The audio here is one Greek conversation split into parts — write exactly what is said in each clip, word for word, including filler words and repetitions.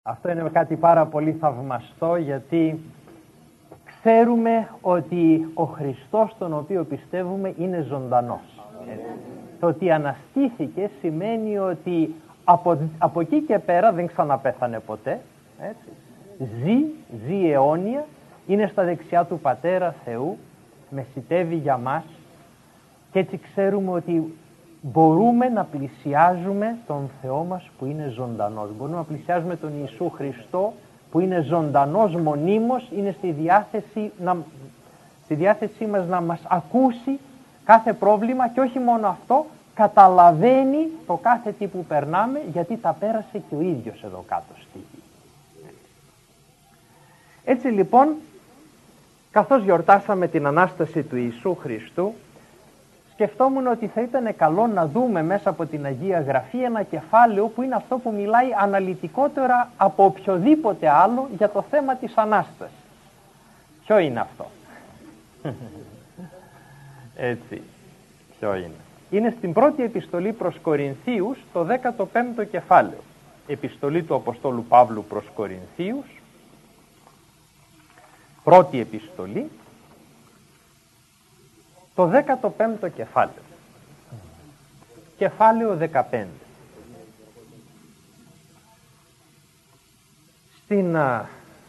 Αυτό είναι κάτι πάρα πολύ θαυμαστό, γιατί ξέρουμε ότι ο Χριστός τον οποίο πιστεύουμε είναι ζωντανός. Έτσι. Το ότι αναστήθηκε σημαίνει ότι από, από εκεί και πέρα δεν ξαναπέθανε ποτέ. Έτσι. Ζει, ζει αιώνια, είναι στα δεξιά του Πατέρα Θεού, μεσιτεύει για μας και έτσι ξέρουμε ότι μπορούμε να πλησιάζουμε τον Θεό μας που είναι ζωντανός. Μπορούμε να πλησιάζουμε τον Ιησού Χριστό που είναι ζωντανός μονίμως, είναι στη διάθεση, να, στη διάθεσή μας να μας ακούσει κάθε πρόβλημα και όχι μόνο αυτό, καταλαβαίνει το κάθε τι που περνάμε, γιατί τα πέρασε και ο ίδιος εδώ κάτω στη γη. Έτσι λοιπόν, καθώς γιορτάσαμε την Ανάσταση του Ιησού Χριστού, σκεφτόμουν ότι θα ήταν καλό να δούμε μέσα από την Αγία Γραφή ένα κεφάλαιο που είναι αυτό που μιλάει αναλυτικότερα από οποιοδήποτε άλλο για το θέμα της Ανάστασης. Ποιο είναι αυτό? Έτσι, ποιο είναι? Είναι στην πρώτη επιστολή προς Κορινθίους, το δέκατο πέμπτο κεφάλαιο. Επιστολή του Αποστόλου Παύλου προς Κορινθίους, πρώτη επιστολή, το δέκατο πέμπτο κεφάλαιο. Κεφάλαιο δεκαπέντε. Στην α,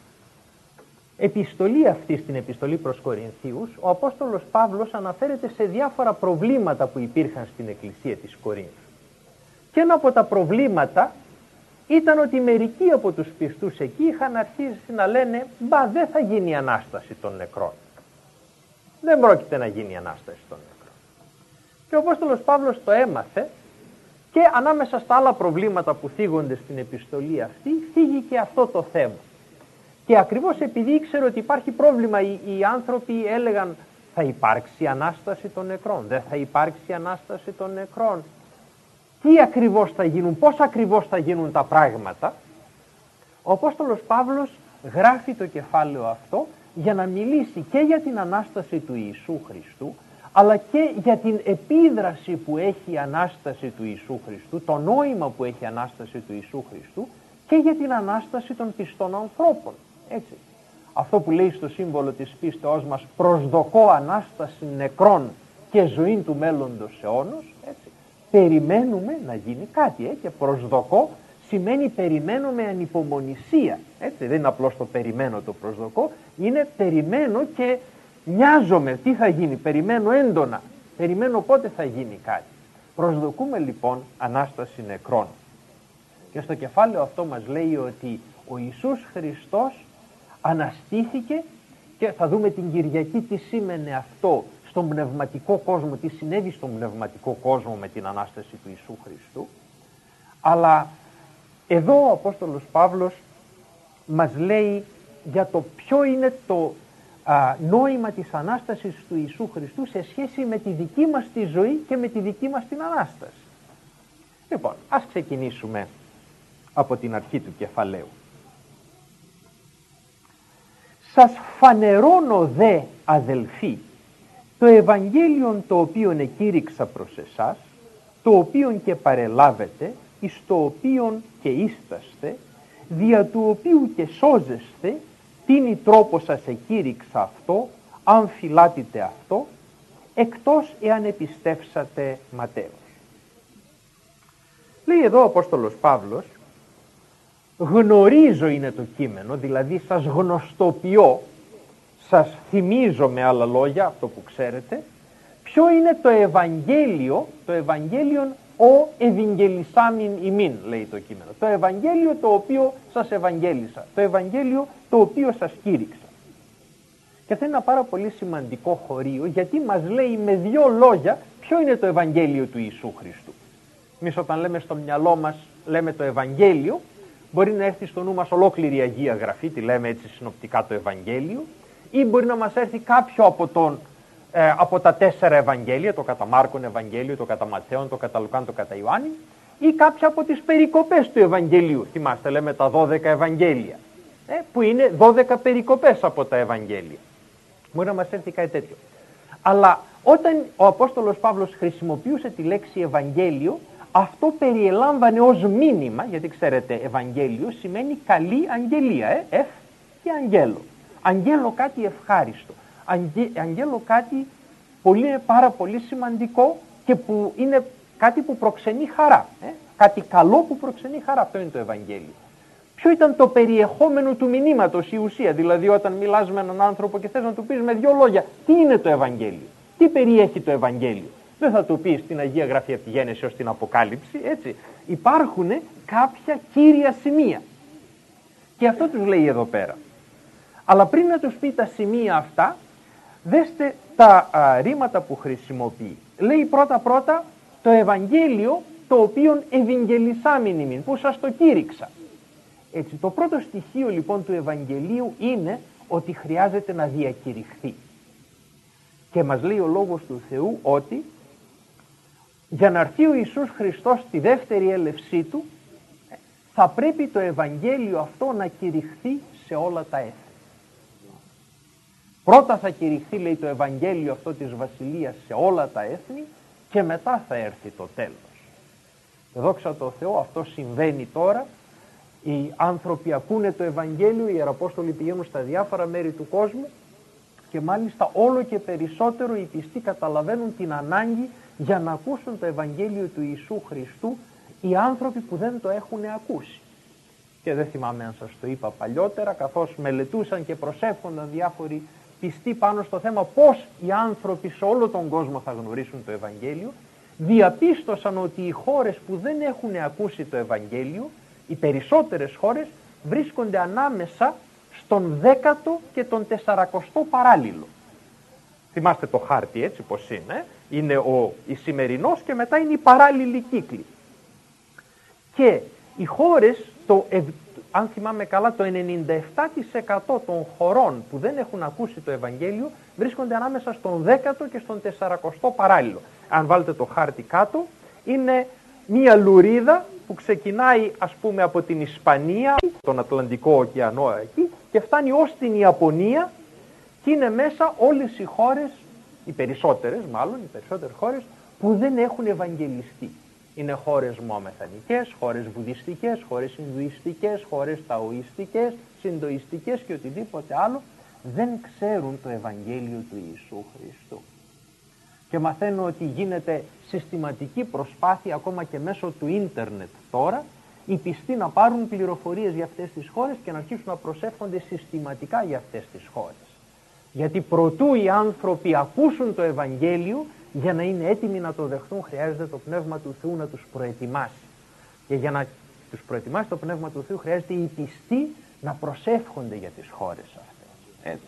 επιστολή αυτή, στην επιστολή προς Κορινθίους, ο Απόστολος Παύλος αναφέρεται σε διάφορα προβλήματα που υπήρχαν στην Εκκλησία της Κορίνθου. Και ένα από τα προβλήματα ήταν ότι μερικοί από τους πιστούς εκεί είχαν αρχίσει να λένε «Μπα, δεν θα γίνει η Ανάσταση των νεκρών. Δεν πρόκειται να γίνει η Ανάσταση των νεκρών». Και ο Απόστολος Παύλος το έμαθε και ανάμεσα στα άλλα προβλήματα που θίγονται στην επιστολή αυτή, θίγει και αυτό το θέμα. Και ακριβώς επειδή ήξερε ότι υπάρχει πρόβλημα, οι, οι άνθρωποι έλεγαν «Θα υπάρξει Ανάσταση των νεκρών, δεν θα υπάρξει Ανάσταση των νεκρών». Τι ακριβώς θα γίνουν, πώς ακριβώς θα γίνουν τα πράγματα. Ο Απόστολος Παύλος γράφει το κεφάλαιο αυτό για να μιλήσει και για την Ανάσταση του Ιησού Χριστού, αλλά και για την επίδραση που έχει η Ανάσταση του Ιησού Χριστού, το νόημα που έχει η Ανάσταση του Ιησού Χριστού και για την Ανάσταση των πιστών ανθρώπων. Έτσι. Αυτό που λέει στο σύμβολο της πίστεώς μας, προσδοκώ Ανάσταση νεκρών και ζωή του μέλλοντος αιώνος, έτσι. Περιμένουμε να γίνει κάτι, ε, και προσδοκώ σημαίνει περιμένω με ανυπομονησία. Έτσι, δεν είναι απλώς το περιμένω, το προσδοκώ, είναι περιμένω και νοιάζομαι τι θα γίνει, περιμένω έντονα, περιμένω πότε θα γίνει κάτι. Προσδοκούμε λοιπόν Ανάσταση νεκρών. Και στο κεφάλαιο αυτό μας λέει ότι ο Ιησούς Χριστός αναστήθηκε και θα δούμε την Κυριακή τι σήμαινε αυτό στον πνευματικό κόσμο, τι συνέβη στον πνευματικό κόσμο με την Ανάσταση του Ιησού Χριστού. Αλλά εδώ ο Απόστολος Παύλος μας λέει για το ποιο είναι το α, νόημα της Ανάστασης του Ιησού Χριστού σε σχέση με τη δική μας τη ζωή και με τη δική μας την Ανάσταση. Λοιπόν, ας ξεκινήσουμε από την αρχή του κεφαλαίου. «Σας φανερώνω δε, αδελφοί, το Ευαγγέλιον το οποίον εκήρυξα προς εσάς, το οποίον και παρελάβετε, εις το οποίον και ίσταστε, δια του οποίου και σώζεστε, τίνη τρόπο σας εκήρυξα αυτό, αν φυλάτητε αυτό, εκτός εάν επιστεύσατε ματέως». Λέει εδώ ο Απόστολος Παύλος, γνωρίζω είναι το κείμενο, δηλαδή σας γνωστοποιώ, σας θυμίζω με άλλα λόγια, αυτό που ξέρετε, ποιο είναι το Ευαγγέλιο, το Ευαγγέλιον ο ευαγγελισάμιν ημίν, λέει το κείμενο. Το Ευαγγέλιο το οποίο σας ευαγγέλισα, το Ευαγγέλιο το οποίο σας κήρυξα. Και αυτό είναι ένα πάρα πολύ σημαντικό χωρίο, γιατί μας λέει με δύο λόγια ποιο είναι το Ευαγγέλιο του Ιησού Χριστού. Εμείς όταν λέμε στο μυαλό μας, λέμε το Ευαγγέλιο, μπορεί να έρθει στο νου μας ολόκληρη η Αγία Γραφή, τη λέμε έτσι συνοπτικά το Ευαγγέλιο, ή μπορεί να μας έρθει κάποιο από, τον, ε, από τα τέσσερα Ευαγγέλια, το κατά Μάρκον Ευαγγέλιο, το κατά Ματθαίον, το κατά Λουκάν, το κατά Ιωάννη, ή κάποια από τις περικοπές του Ευαγγελίου. Θυμάστε, λέμε τα δώδεκα Ευαγγέλια, ε, που είναι δώδεκα περικοπές από τα Ευαγγέλια. Μπορεί να μας έρθει κάτι τέτοιο. Αλλά όταν ο Απόστολος Παύλος χρησιμοποιούσε τη λέξη Ευαγγέλιο, αυτό περιελάμβανε ως μήνυμα, γιατί ξέρετε Ευαγγέλιο σημαίνει καλή αγγελία, ε, εφ και αγγέλο. Αγγέλο κάτι ευχάριστο, Αγγε, αγγέλο κάτι πολύ, πάρα πολύ σημαντικό και που είναι κάτι που προξενεί χαρά, ε, κάτι καλό που προξενεί χαρά, αυτό είναι το Ευαγγέλιο. Ποιο ήταν το περιεχόμενο του μηνύματος, η ουσία, δηλαδή όταν μιλάς με έναν άνθρωπο και θες να του πεις με δύο λόγια τι είναι το Ευαγγέλιο, τι περιέχει το Ευαγγέλιο. Δεν θα του πεις την Αγία Γραφή από τη Γέννηση ως την Αποκάλυψη, έτσι. Υπάρχουν κάποια κύρια σημεία. Και αυτό τους λέει εδώ πέρα. Αλλά πριν να τους πει τα σημεία αυτά, δέστε τα α, ρήματα που χρησιμοποιεί. Λέει πρώτα-πρώτα το Ευαγγέλιο το οποίον ευαγγελισάμην, που σας το κήρυξα. Έτσι, το πρώτο στοιχείο λοιπόν του Ευαγγελίου είναι ότι χρειάζεται να διακηρυχθεί. Και μας λέει ο Λόγος του Θεού ότι για να έρθει ο Ιησούς Χριστός στη δεύτερη έλευσή του, θα πρέπει το Ευαγγέλιο αυτό να κηρυχθεί σε όλα τα έθνη. Πρώτα θα κηρυχθεί, λέει, το Ευαγγέλιο αυτό της Βασιλείας σε όλα τα έθνη και μετά θα έρθει το τέλος. Και δόξα τω Θεώ, αυτό συμβαίνει τώρα. Οι άνθρωποι ακούνε το Ευαγγέλιο, οι Ιεραπόστολοι πηγαίνουν στα διάφορα μέρη του κόσμου και μάλιστα όλο και περισσότερο οι πιστοί καταλαβαίνουν την ανάγκη για να ακούσουν το Ευαγγέλιο του Ιησού Χριστού οι άνθρωποι που δεν το έχουν ακούσει. Και δεν θυμάμαι αν σας το είπα παλιότερα, καθώς μελετούσαν και προσεύχονταν διάφοροι πιστοί πάνω στο θέμα πώς οι άνθρωποι σε όλο τον κόσμο θα γνωρίσουν το Ευαγγέλιο, διαπίστωσαν ότι οι χώρες που δεν έχουν ακούσει το Ευαγγέλιο, οι περισσότερες χώρες βρίσκονται ανάμεσα στον δέκατο και τον τεσσαρακοστό παράλληλο. Θυμάστε το χάρτη, έτσι πως είναι. Είναι ο η σημερινός και μετά είναι η παράλληλη κύκλη. Και οι χώρες, το, αν θυμάμαι καλά, το ενενήντα επτά τοις εκατό των χωρών που δεν έχουν ακούσει το Ευαγγέλιο βρίσκονται ανάμεσα στον δέκατο και στον τεσσαρακοστό παράλληλο. Αν βάλετε το χάρτη κάτω, είναι μία λουρίδα που ξεκινάει, ας πούμε, από την Ισπανία, τον Ατλαντικό ωκεανό εκεί, και φτάνει ως την Ιαπωνία και είναι μέσα όλες οι χώρες, οι περισσότερες μάλλον, οι περισσότερες χώρες που δεν έχουν ευαγγελιστεί. Είναι χώρες μωαμεθανικές, χώρες βουδιστικές, χώρες ινδουιστικές, χώρες ταοιστικές, συνδοιστικές και οτιδήποτε άλλο δεν ξέρουν το Ευαγγέλιο του Ιησού Χριστού. Και μαθαίνω ότι γίνεται συστηματική προσπάθεια ακόμα και μέσω του ίντερνετ τώρα οι πιστοί να πάρουν πληροφορίες για αυτές τις χώρες και να αρχίσουν να προσεύχονται συστηματικά για αυτές τις χώρες. Γιατί προτού οι άνθρωποι ακούσουν το Ευαγγέλιο, για να είναι έτοιμοι να το δεχθούν χρειάζεται το Πνεύμα του Θεού να τους προετοιμάσει. Και για να τους προετοιμάσει το Πνεύμα του Θεού χρειάζεται οι πιστοί να προσεύχονται για τις χώρες αυτές. Έτσι.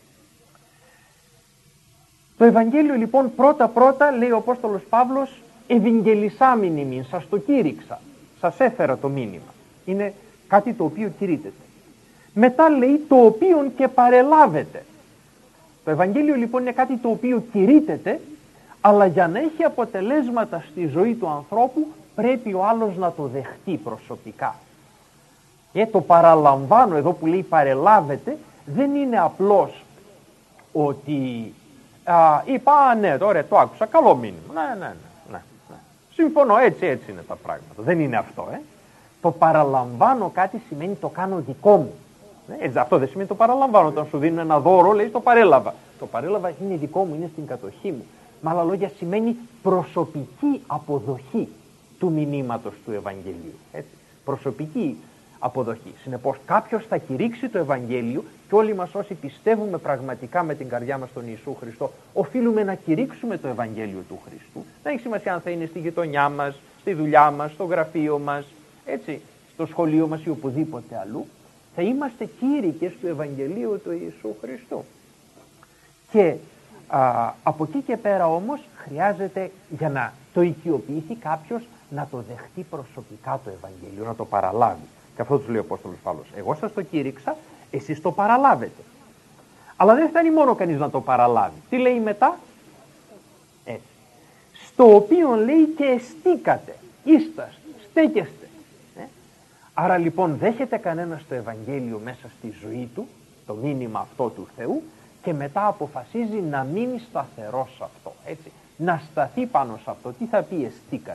Το Ευαγγέλιο λοιπόν πρώτα πρώτα, λέει ο Απόστολος Παύλος, ευαγγελισάμην ημίν, σας το κήρυξα, σας έφερα το μήνυμα. Είναι κάτι το οποίο κηρύτεται. Μετά λέει το οποίον και παρελάβετε. Το Ευαγγέλιο λοιπόν είναι κάτι το οποίο κηρύτεται, αλλά για να έχει αποτελέσματα στη ζωή του ανθρώπου πρέπει ο άλλος να το δεχτεί προσωπικά. Και το παραλαμβάνω εδώ που λέει παρελάβετε δεν είναι απλώς ότι α, είπα α, ναι τώρα το άκουσα, καλό μήνυμα, ναι, ναι, ναι, ναι, ναι. Συμφωνώ, έτσι έτσι είναι τα πράγματα, δεν είναι αυτό. Ε. Το παραλαμβάνω κάτι σημαίνει το κάνω δικό μου. Ε, αυτό δεν σημαίνει το παραλαμβάνω, όταν σου δίνουν ένα δώρο λέει το παρέλαβα. Το παρέλαβα είναι δικό μου, είναι στην κατοχή μου. Με άλλα λόγια σημαίνει προσωπική αποδοχή του μηνύματος του Ευαγγελίου. Έτσι. Προσωπική αποδοχή. Συνεπώς κάποιος θα κηρύξει το Ευαγγέλιο και όλοι μας όσοι πιστεύουμε πραγματικά με την καρδιά μας τον Ιησού Χριστό οφείλουμε να κηρύξουμε το Ευαγγέλιο του Χριστού. Δεν έχει σημασία αν θα είναι στη γειτονιά μας, στη δουλειά μας, στο γραφείο μας, έτσι, στο σχολείο μας ή οπουδήποτε αλλού. Θα είμαστε κήρυκες του Ευαγγελίου του Ιησού Χριστού. Και α, από εκεί και πέρα όμως χρειάζεται για να το οικειοποιηθεί κάποιος να το δεχτεί προσωπικά το Ευαγγέλιο, να το παραλάβει. Και αυτό τους λέει ο Απόστολος Παύλος. Εγώ σας το κήρυξα, εσείς το παραλάβετε. Αλλά δεν φτάνει μόνο κανείς να το παραλάβει. Τι λέει μετά? Έτσι. Στο οποίο λέει και εστίκατε, ίσταστε, στέκεστε. Ε? Άρα λοιπόν δέχεται κανένας το Ευαγγέλιο μέσα στη ζωή του, το μήνυμα αυτό του Θεού, και μετά αποφασίζει να μείνει σταθερός σε αυτό. Έτσι. Να σταθεί πάνω σε αυτό. Τι θα πει εστίκατε?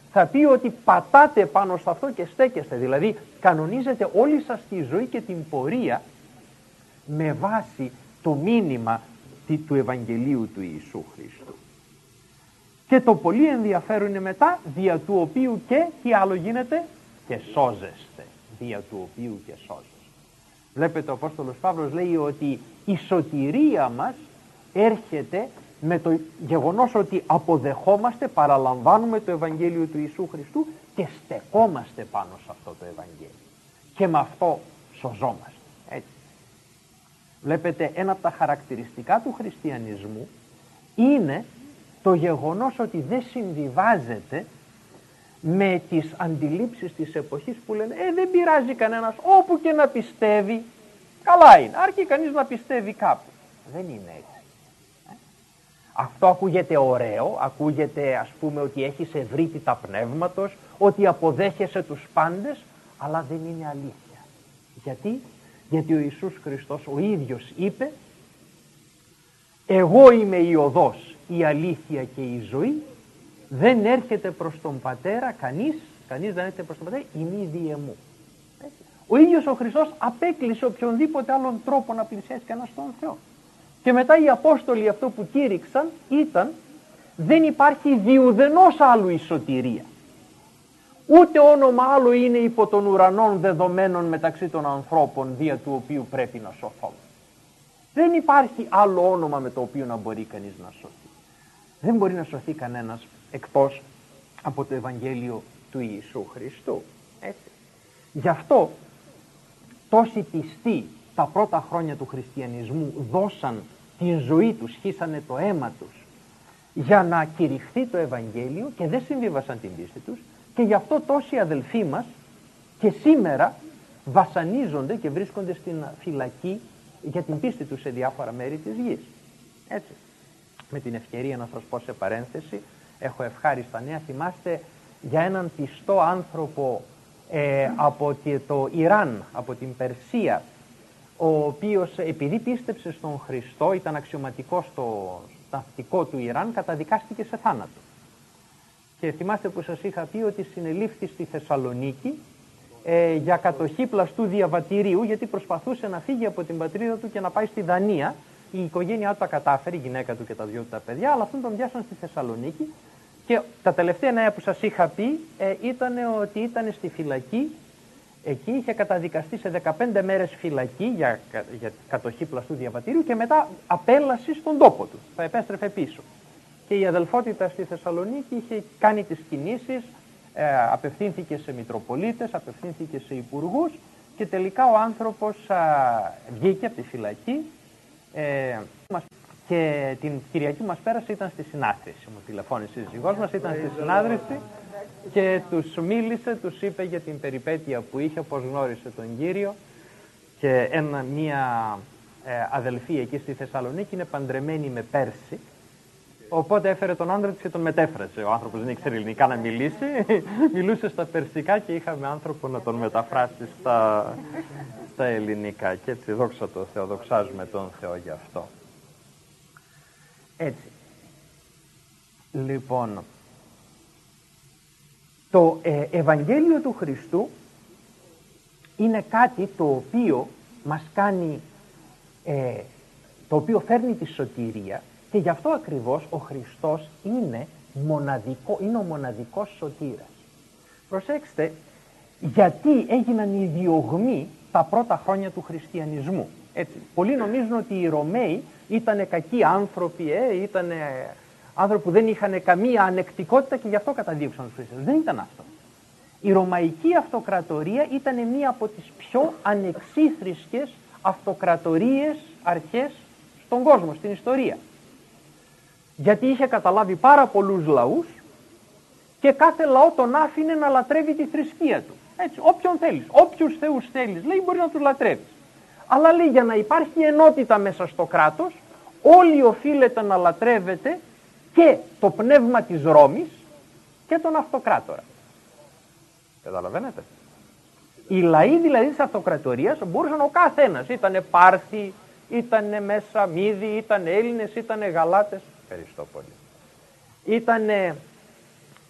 θα πει ότι πατάτε πάνω σε αυτό και στέκεστε. Δηλαδή κανονίζετε όλη σας τη ζωή και την πορεία με βάση το μήνυμα του Ευαγγελίου του Ιησού Χριστού. Και το πολύ ενδιαφέρον είναι μετά, δια του οποίου και τι άλλο γίνεται, και σώζεστε. Δια του οποίου και σώζεστε. Βλέπετε ο Απόστολος Παύλος λέει ότι η σωτηρία μας έρχεται με το γεγονός ότι αποδεχόμαστε, παραλαμβάνουμε το Ευαγγέλιο του Ιησού Χριστού και στεκόμαστε πάνω σε αυτό το Ευαγγέλιο. Και με αυτό σωζόμαστε. Έτσι. Βλέπετε, ένα από τα χαρακτηριστικά του χριστιανισμού είναι το γεγονός ότι δεν συμβιβάζεται με τις αντιλήψεις της εποχής που λένε «Ε, δεν πειράζει κανένας, όπου και να πιστεύει, καλά είναι, αρκεί κανείς να πιστεύει κάπου». Δεν είναι έτσι. Ε? Αυτό ακούγεται ωραίο, ακούγεται ας πούμε ότι έχεις ευρύτητα πνεύματος, ότι αποδέχεσαι τους πάντες, αλλά δεν είναι αλήθεια. Γιατί? Γιατί ο Ιησούς Χριστός ο ίδιος είπε «Εγώ είμαι η οδός, η αλήθεια και η ζωή, δεν έρχεται προς τον Πατέρα κανείς, κανείς δεν έρχεται προς τον Πατέρα, ημί μου». Ο ίδιος ο Χριστός απέκλεισε οποιονδήποτε άλλον τρόπο να πλησιάσει κανένα στον Θεό. Και μετά οι Απόστολοι αυτό που κήρυξαν ήταν δεν υπάρχει διουδενός άλλου η σωτηρία. Ούτε όνομα άλλο είναι υπό των ουρανών δεδομένων μεταξύ των ανθρώπων δια του οποίου πρέπει να σωθούμε. Δεν υπάρχει άλλο όνομα με το οποίο να μπορεί κανείς να σωθεί. Δεν μπορεί να σωθεί κανένας εκτός από το Ευαγγέλιο του Ιησού Χριστού. Έτσι. Γι' αυτό τόσοι πιστοί τα πρώτα χρόνια του χριστιανισμού δώσαν την ζωή τους, χύσανε το αίμα τους για να κηρυχθεί το Ευαγγέλιο και δεν συμβίβασαν την πίστη τους, και γι' αυτό τόσοι αδελφοί μας και σήμερα βασανίζονται και βρίσκονται στην φυλακή για την πίστη τους σε διάφορα μέρη της γης. Έτσι. Με την ευκαιρία να σας πω σε παρένθεση, έχω ευχάριστα νέα. Θυμάστε για έναν πιστό άνθρωπο ε, από το Ιράν, από την Περσία, ο οποίος επειδή πίστεψε στον Χριστό, ήταν αξιωματικός στο ναυτικό του Ιράν, καταδικάστηκε σε θάνατο. Και θυμάστε που σας είχα πει ότι συνελήφθη στη Θεσσαλονίκη ε, για κατοχή πλαστού διαβατηρίου, γιατί προσπαθούσε να φύγει από την πατρίδα του και να πάει στη Δανία. Η οικογένειά του τα κατάφερε, η γυναίκα του και τα δυο του τα παιδιά, αλλά αυτόν τον πιάσαν στη Θεσσαλονίκη. Και τα τελευταία νέα που σας είχα πει ε, ήταν ότι ήταν στη φυλακή. Εκεί είχε καταδικαστεί σε δεκαπέντε μέρες φυλακή για, για κατοχή πλαστού διαβατηρίου και μετά απέλαση στον τόπο του. Θα επέστρεφε πίσω. Και η αδελφότητα στη Θεσσαλονίκη είχε κάνει τις κινήσεις, ε, απευθύνθηκε σε μητροπολίτες, απευθύνθηκε σε υπουργούς και τελικά ο άνθρωπος α, βγήκε από τη φυλακή ε, και την Κυριακή μας πέρασε, ήταν στη συνάθρηση. Μου τηλεφώνησε η σύζυγός μας, ήταν στη συνάδρηση και τους μίλησε, τους είπε για την περιπέτεια που είχε, πώς γνώρισε τον Κύριο, και ένα, μία ε, αδελφή εκεί στη Θεσσαλονίκη είναι παντρεμένη με Πέρση. Οπότε έφερε τον άντρα της και τον μετέφρασε. Ο άνθρωπος δεν ήξερε ελληνικά να μιλήσει, μιλούσε στα περσικά και είχαμε άνθρωπο να τον μεταφράσει στα, στα ελληνικά. Και έτσι δόξα τω Θεώ, δοξάζουμε τον Θεό γι' αυτό. Έτσι. Λοιπόν, το ε, Ευαγγέλιο του Χριστού είναι κάτι το οποίο μας κάνει, ε, το οποίο φέρνει τη σωτηρία. Και γι' αυτό ακριβώς ο Χριστός είναι, μοναδικό, είναι ο μοναδικός σωτήρας. Προσέξτε, γιατί έγιναν οι διωγμοί τα πρώτα χρόνια του χριστιανισμού. Έτσι, πολλοί νομίζουν ότι οι Ρωμαίοι ήταν κακοί άνθρωποι, ε, ήταν άνθρωποι που δεν είχαν καμία ανεκτικότητα και γι' αυτό καταδίωξαν τους χριστιανούς. Δεν ήταν αυτό. Η Ρωμαϊκή Αυτοκρατορία ήταν μία από τις πιο ανεξίθρησκες αυτοκρατορίες αρχές στον κόσμο, στην ιστορία. Γιατί είχε καταλάβει πάρα πολλούς λαούς και κάθε λαό τον άφηνε να λατρεύει τη θρησκεία του. Έτσι, όποιον θέλεις, όποιους θεούς θέλεις, λέει, μπορεί να τους λατρεύεις. Αλλά λέει, για να υπάρχει ενότητα μέσα στο κράτος, όλοι οφείλετε να λατρεύετε και το πνεύμα της Ρώμης και τον αυτοκράτορα. Καταλαβαίνετε. Οι λαοί δηλαδή της αυτοκρατορίας μπορούσαν ο καθένας, ήτανε Πάρθοι, ήτανε μέσα Μύδοι, ήτανε Έλληνες, ήτανε Γαλάτες. Ευχαριστώ πολύ. Ήτανε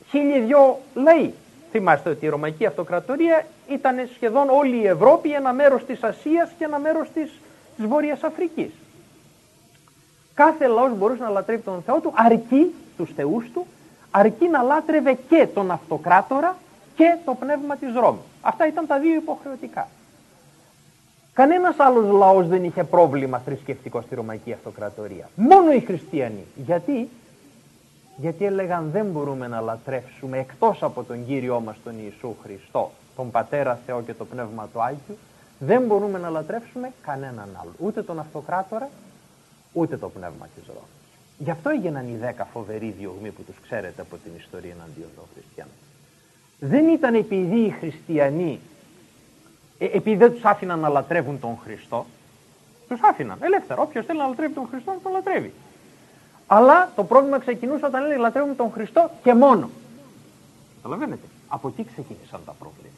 χίλιοι δυο λαοί. Θυμάστε ότι η Ρωμαϊκή Αυτοκρατορία ήταν σχεδόν όλη η Ευρώπη, ένα μέρος της Ασίας και ένα μέρος της, της Βόρειας Αφρικής. Κάθε λαός μπορούσε να λατρεύει τον Θεό του, αρκεί τους θεούς του, αρκεί να λάτρευε και τον Αυτοκράτορα και το πνεύμα της Ρώμης. Αυτά ήταν τα δύο υποχρεωτικά. Κανένας άλλος λαός δεν είχε πρόβλημα θρησκευτικό στη Ρωμαϊκή Αυτοκρατορία. Μόνο οι χριστιανοί. Γιατί? Γιατί έλεγαν δεν μπορούμε να λατρεύσουμε εκτός από τον Κύριό μας τον Ιησού Χριστό, τον Πατέρα Θεό και το Πνεύμα του Άγιου, δεν μπορούμε να λατρεύσουμε κανέναν άλλο. Ούτε τον Αυτοκράτορα, ούτε το Πνεύμα της Ρώμης. Γι' αυτό έγιναν οι δέκα φοβεροί διωγμοί που τους ξέρετε από την ιστορία εναντίον των χριστιανών. Δεν ήταν επειδή οι χριστιανοί, ε, επειδή δεν τους άφηναν να λατρεύουν τον Χριστό, τους άφηναν ελεύθερα. Όποιος θέλει να λατρεύει τον Χριστό, να τον λατρεύει. Αλλά το πρόβλημα ξεκινούσε όταν λέει λατρεύουμε τον Χριστό και μόνο. Καταλαβαίνετε, από εκεί ξεκίνησαν τα προβλήματα.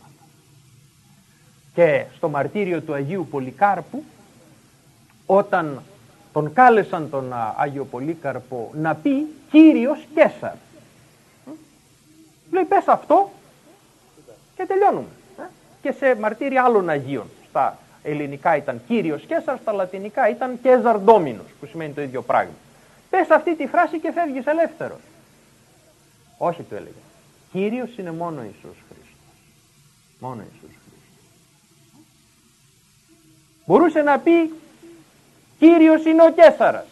Και στο μαρτύριο του Αγίου Πολυκάρπου, όταν τον κάλεσαν τον Άγιο Πολύκαρπο να πει Κύριος Καίσαρ, λέει πες αυτό και τελειώνουμε. Και σε μαρτύρια άλλων Αγίων, στα ελληνικά ήταν Κύριος Καίσαρ, στα λατινικά ήταν Καίζαρ Ντόμινος, που σημαίνει το ίδιο πράγμα. Πες αυτή τη φράση και φεύγεις ελεύθερος. Όχι, του έλεγε. Κύριος είναι μόνο ο Ιησούς Χριστός. Μόνο ο Ιησούς Χριστός. Μπορούσε να πει Κύριος είναι ο Καίσαρας.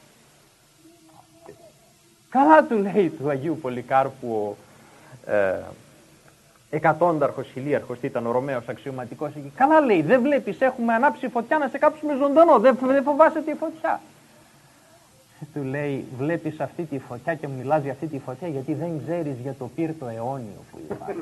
Καλά, του λέει του Αγίου Πολυκάρπου ο ε, εκατόνταρχος, χιλίαρχος, ήταν ο Ρωμαίος αξιωματικός εκεί. Καλά, λέει, δεν βλέπεις, έχουμε ανάψει φωτιά να σε κάψουμε ζωντανό, δεν, δεν φοβάσαι τη φωτιά. Του λέει, βλέπεις αυτή τη φωτιά και μου μιλάς για αυτή τη φωτιά γιατί δεν ξέρεις για το πύρτο αιώνιο που υπάρχει.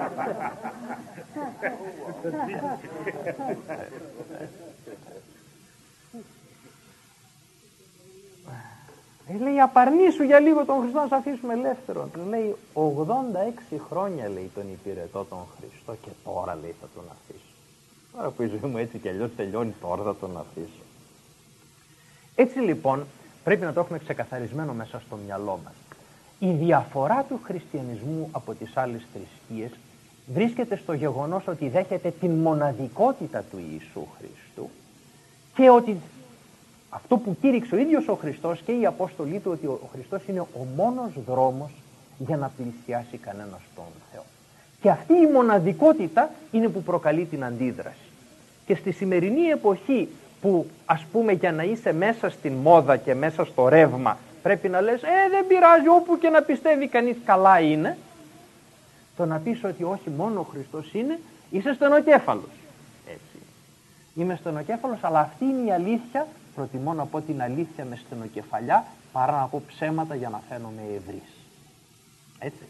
Ε, λέει, απαρνήσου για λίγο τον Χριστό να σε αφήσουμε ελεύθερο. Του λέει, ογδόντα έξι χρόνια, λέει, τον υπηρετώ τον Χριστό και τώρα, λέει, θα τον αφήσω. Τώρα που η ζωή μου έτσι κι αλλιώς τελειώνει, τώρα θα τον αφήσω. Έτσι λοιπόν, πρέπει να το έχουμε ξεκαθαρισμένο μέσα στο μυαλό μας. Η διαφορά του χριστιανισμού από τις άλλες θρησκείες βρίσκεται στο γεγονός ότι δέχεται την μοναδικότητα του Ιησού Χριστού και ότι αυτό που κήρυξε ο ίδιος ο Χριστός και οι Απόστολοι του, ότι ο Χριστός είναι ο μόνος δρόμος για να πλησιάσει κανένας τον Θεό. Και αυτή η μοναδικότητα είναι που προκαλεί την αντίδραση. Και στη σημερινή εποχή που, ας πούμε, για να είσαι μέσα στην μόδα και μέσα στο ρεύμα πρέπει να λες «Ε, δεν πειράζει, όπου και να πιστεύει κανείς καλά είναι», το να πεις ότι όχι, μόνο ο Χριστός είναι, είσαι στενοκέφαλος. Έτσι. Είμαι στενοκέφαλος, αλλά αυτή είναι η αλήθεια. Προτιμώ να πω την αλήθεια με στενοκεφαλιά παρά να πω ψέματα για να φαίνομαι ευρύς. Έτσι.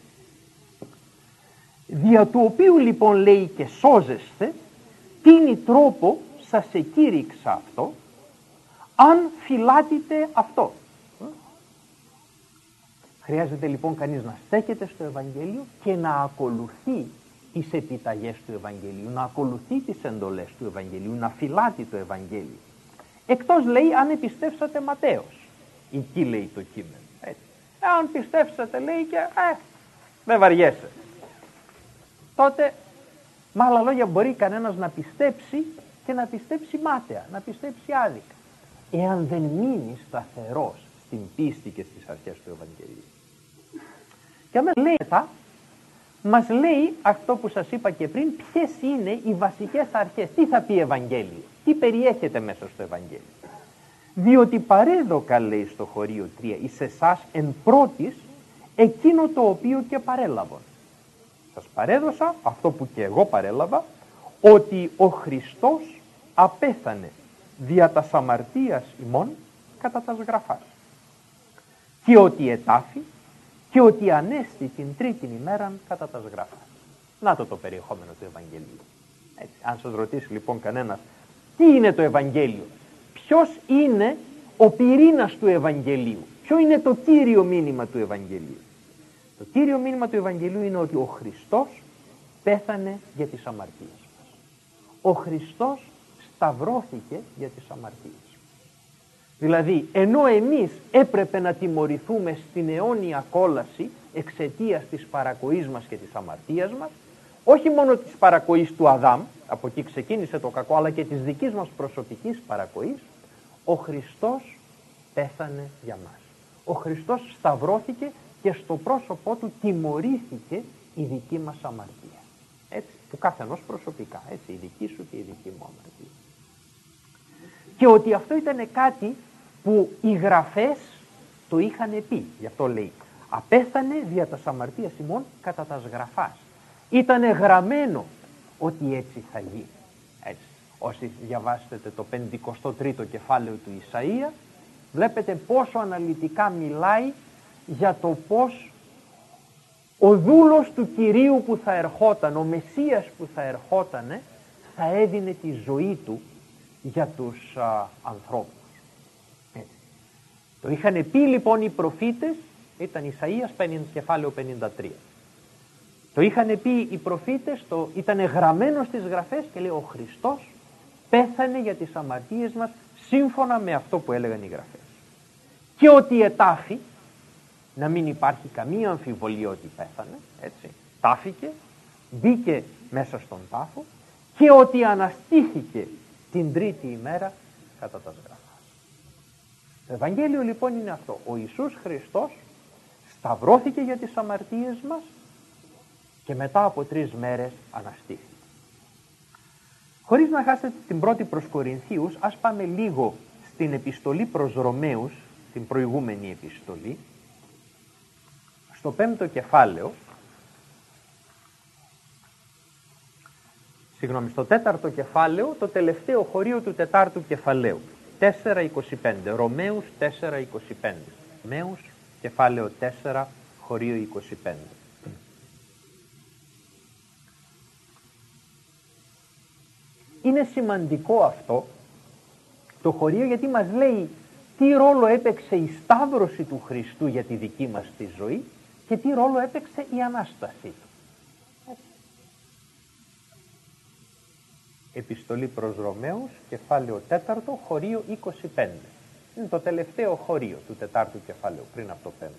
Δια του οποίου λοιπόν, λέει, και σώζεστε, τίνει τρόπο σας εκήρυξα αυτό, αν φυλάτετε αυτό. Χρειάζεται λοιπόν κανείς να στέκεται στο Ευαγγέλιο και να ακολουθεί τις επιταγές του Ευαγγελίου, να ακολουθεί τις εντολές του Ευαγγελίου, να φυλάτει το Ευαγγέλιο. Εκτός, λέει, αν επιστεύσατε Ματθαίος. Εκεί λέει το κείμενο. Έτσι. Αν πιστεύσατε, λέει, και ε, δεν βαριέσαι. Τότε, με άλλα λόγια, μπορεί κανένας να πιστέψει και να πιστέψει μάταια, να πιστέψει άδικα, εάν δεν μείνει σταθερός στην πίστη και στις αρχές του Ευαγγελίου. Και αμέσως λέει, μας λέει αυτό που σας είπα και πριν, ποιες είναι οι βασικές αρχές, τι θα πει Ευαγγέλιο, τι περιέχεται μέσα στο Ευαγγέλιο. Διότι παρέδοκα, λέει στο χωρίο τρία, εις εσάς εν πρώτης εκείνο το οποίο και παρέλαβον. Σας παρέδωσα αυτό που και εγώ παρέλαβα, ότι ο Χριστός απέθανε δια τας αμαρτίας ημών κατά τας γραφάς, και ότι ετάφη και ότι ανέστη την τρίτην ημέραν κατά τας γραφάς. Να το το περιεχόμενο του Ευαγγελίου. Έτσι. Αν σας ρωτήσει λοιπόν κανένας τι είναι το Ευαγγέλιο, ποιος είναι ο πυρήνας του Ευαγγελίου, ποιο είναι το κύριο μήνυμα του Ευαγγελίου. Το κύριο μήνυμα του Ευαγγελίου είναι ότι ο Χριστός πέθανε για τις αμαρτίες μας. Ο Χριστός σταυρώθηκε για τις αμαρτίες μας. Δηλαδή, ενώ εμείς έπρεπε να τιμωρηθούμε στην αιώνια κόλαση εξαιτίας της παρακοής μας και της αμαρτίας μας, όχι μόνο της παρακοής του Αδάμ, από εκεί ξεκίνησε το κακό, αλλά και της δικής μας προσωπικής παρακοής, ο Χριστός πέθανε για μας. Ο Χριστός σταυρώθηκε και στο πρόσωπό του τιμωρήθηκε η δική μας αμαρτία. Έτσι, του καθενός προσωπικά, έτσι, η δική σου και η δική μου αμαρτία. Και ότι αυτό ήταν κάτι που οι γραφές το είχαν πει. Γι' αυτό λέει, απέθανε δια τας αμαρτίας ημών κατά τας γραφάς. Ήτανε γραμμένο ότι έτσι θα γίνει. Έτσι. Όσοι διαβάσετε το πενηκοστό τρίτο κεφάλαιο του Ισαΐα, βλέπετε πόσο αναλυτικά μιλάει για το πώς ο δούλος του Κυρίου που θα ερχόταν, ο Μεσσίας που θα ερχότανε, θα έδινε τη ζωή του για τους α, ανθρώπους. Έτσι. Το είχαν πει λοιπόν οι προφήτες, ήταν Ισαΐας κεφάλαιο πενήντα τρία. Το είχαν πει οι προφήτες, το ήταν γραμμένο στις γραφές και λέει ο Χριστός πέθανε για τις αμαρτίες μας σύμφωνα με αυτό που έλεγαν οι γραφές. Και ότι ετάφη, να μην υπάρχει καμία αμφιβολία ότι πέθανε, έτσι, τάφηκε, μπήκε μέσα στον τάφο και ότι αναστήθηκε την τρίτη ημέρα κατά τας γραφάς. Το Ευαγγέλιο λοιπόν είναι αυτό. Ο Ιησούς Χριστός σταυρώθηκε για τις αμαρτίες μας και μετά από τρεις μέρες αναστήθηκε. Χωρίς να χάσετε την πρώτη προς Κορινθίους, ας πάμε λίγο στην επιστολή προς Ρωμαίους, την προηγούμενη επιστολή, στο πέμπτο κεφάλαιο, συγγνώμη, στο τέταρτο κεφάλαιο, το τελευταίο χωρίο του τετάρτου κεφαλαίου, τέσσερα είκοσι πέντε, Ρωμαίους τέσσερα είκοσι πέντε, Ρωμαίους κεφάλαιο τέσσερα, χωρίο είκοσι πέντε. Είναι σημαντικό αυτό το χωρίο, γιατί μας λέει τι ρόλο έπαιξε η σταύρωση του Χριστού για τη δική μας τη ζωή και τι ρόλο έπαιξε η Ανάστασή του. Έτσι. Επιστολή προς Ρωμαίους, κεφάλαιο τέταρτο, χωρίο είκοσι πέντε. Είναι το τελευταίο χωρίο του τετάρτου κεφαλαίου, πριν από το πέμπτο.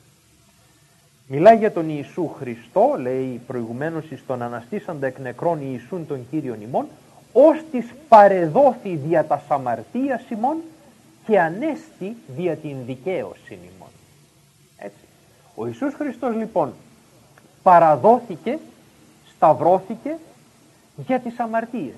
Μιλάει για τον Ιησού Χριστό, λέει προηγουμένως, εις τον αναστήσαντα εκ νεκρών Ιησούν τον Κύριον ημών, ως της παρεδόθη δια τας αμαρτίας ημών και ανέστη δια την δικαίωση ημών. Έτσι. Ο Ιησούς Χριστός λοιπόν παραδόθηκε, σταυρώθηκε για τις αμαρτίες.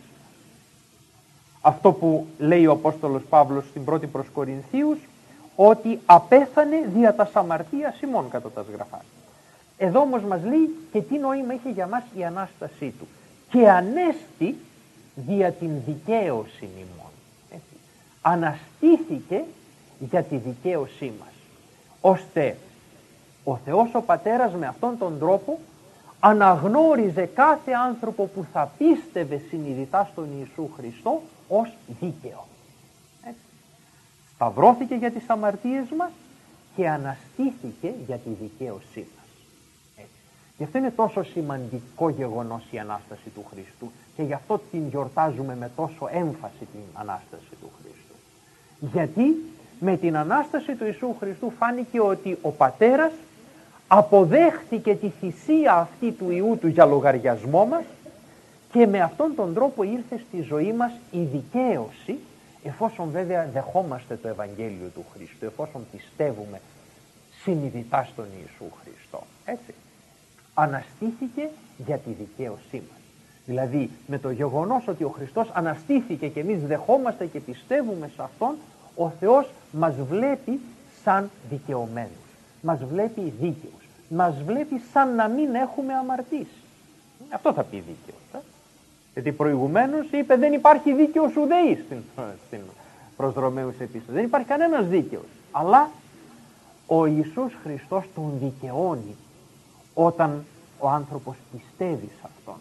Αυτό που λέει ο Απόστολος Παύλος στην πρώτη προς Κορινθίους, ότι απέθανε δια τας αμαρτίας ημών κατά τας γραφάς. Εδώ όμως μας λέει και τι νόημα είχε για μας η Ανάστασή του. Και ανέστη δια την δικαίωση ημών. Έτσι. Αναστήθηκε για τη δικαίωσή μας. Ώστε ο Θεός ο Πατέρας με αυτόν τον τρόπο αναγνώριζε κάθε άνθρωπο που θα πίστευε συνειδητά στον Ιησού Χριστό ως δίκαιο. Έτσι. Σταυρώθηκε για τις αμαρτίες μας και αναστήθηκε για τη δικαίωσή μας. Γι' αυτό είναι τόσο σημαντικό γεγονός η Ανάσταση του Χριστού και γι' αυτό την γιορτάζουμε με τόσο έμφαση την Ανάσταση του Χριστού. Γιατί με την Ανάσταση του Ιησού Χριστού φάνηκε ότι ο Πατέρας αποδέχτηκε τη θυσία αυτή του Υιού του για λογαριασμό μας και με αυτόν τον τρόπο ήρθε στη ζωή μας η δικαίωση, εφόσον βέβαια δεχόμαστε το Ευαγγέλιο του Χριστού, εφόσον πιστεύουμε συνειδητά στον Ιησού Χριστό. Έτσι. Αναστήθηκε για τη δικαίωσή μας. Δηλαδή με το γεγονός ότι ο Χριστός αναστήθηκε και εμείς δεχόμαστε και πιστεύουμε σε Αυτόν, ο Θεός μας βλέπει σαν δικαιωμένους, μας βλέπει δίκαιους, μας βλέπει σαν να μην έχουμε αμαρτήσει. Αυτό θα πει δίκαιος. Ε? Γιατί προηγουμένως είπε δεν υπάρχει δίκαιος ουδέης στην, στην προς Ρωμαίους επίστολη. Δεν υπάρχει κανένας δίκαιος. Αλλά ο Ιησούς Χριστός τον δικαιώνει όταν ο άνθρωπος πιστεύει σε Αυτόν.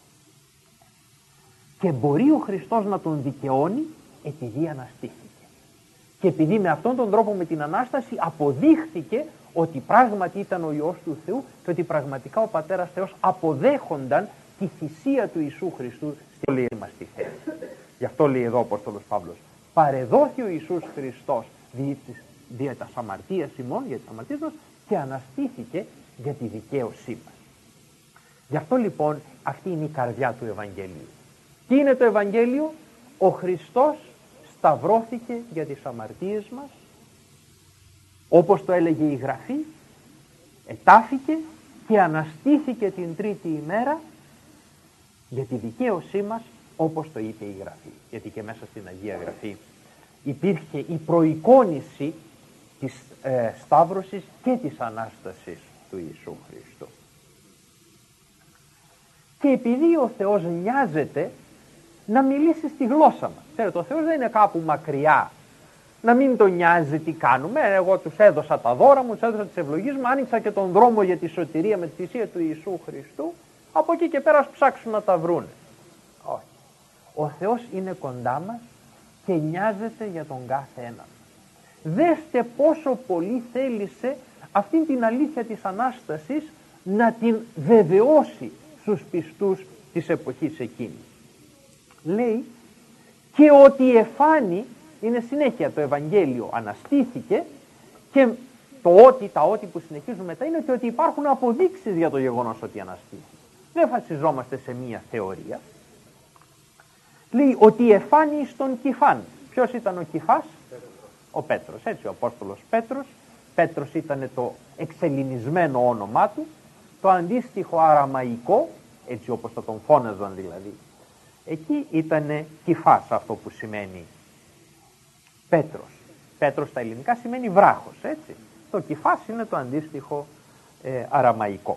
Και μπορεί ο Χριστός να τον δικαιώνει επειδή αναστήθηκε. Και επειδή με αυτόν τον τρόπο, με την Ανάσταση, αποδείχθηκε ότι πράγματι ήταν ο Υιός του Θεού και ότι πραγματικά ο Πατέρας Θεός αποδέχονταν τη θυσία του Ιησού Χριστού στη ζωή μας τη θέση. Γι' αυτό λέει εδώ ο Απόστολος Παύλος, παρεδόθη ο Ιησούς Χριστός δι, δια τας αμαρτίας ημών, για τις αμαρτίες μας, και αναστήθηκε για τη δικαίωσή μας. Γι' αυτό λοιπόν αυτή είναι η καρδιά του Ευαγγελίου. Τι είναι το Ευαγγέλιο? Ο Χριστός σταυρώθηκε για τις αμαρτίες μας, όπως το έλεγε η Γραφή, ετάφηκε και αναστήθηκε την τρίτη ημέρα για τη δικαίωσή μας, όπως το είπε η Γραφή. Γιατί και μέσα στην Αγία Γραφή υπήρχε η προεικόνηση της ε, σταύρωσης και της Ανάστασης του Ιησού Χριστού. Και επειδή ο Θεός νοιάζεται να μιλήσει στη γλώσσα μας. Ξέρετε, ο Θεός δεν είναι κάπου μακριά, να μην τον νοιάζει τι κάνουμε. Εγώ τους έδωσα τα δώρα μου, τους έδωσα τις ευλογίες μου, άνοιξα και τον δρόμο για τη σωτηρία με τη θυσία του Ιησού Χριστού, από εκεί και πέρα ας ψάξουν να τα βρούνε. Όχι. Ο Θεός είναι κοντά μας και νοιάζεται για τον κάθε έναν. Δέστε πόσο πολύ θέλησε αυτήν την αλήθεια της Ανάστασης να την βεβαιώσει στους πιστούς της εποχής εκείνης. Λέει και ότι εφάνει, είναι συνέχεια το Ευαγγέλιο, αναστήθηκε, και το ότι, τα ότι που συνεχίζουν μετά είναι και ότι υπάρχουν αποδείξεις για το γεγονός ότι αναστήθηκε. Δεν βασιζόμαστε σε μία θεωρία. Λέει ότι εφάνει στον Κηφάν. Ποιος ήταν ο Κηφάς? Ο Πέτρος, έτσι, ο Απόστολος Πέτρος. Πέτρος ήταν το εξελληνισμένο όνομά του, το αντίστοιχο αραμαϊκό, έτσι όπως θα τον φώναζαν δηλαδή, εκεί ήταν Κηφάς, αυτό που σημαίνει Πέτρος. Πέτρος στα ελληνικά σημαίνει βράχος, έτσι. Το Κηφάς είναι το αντίστοιχο ε, αραμαϊκό.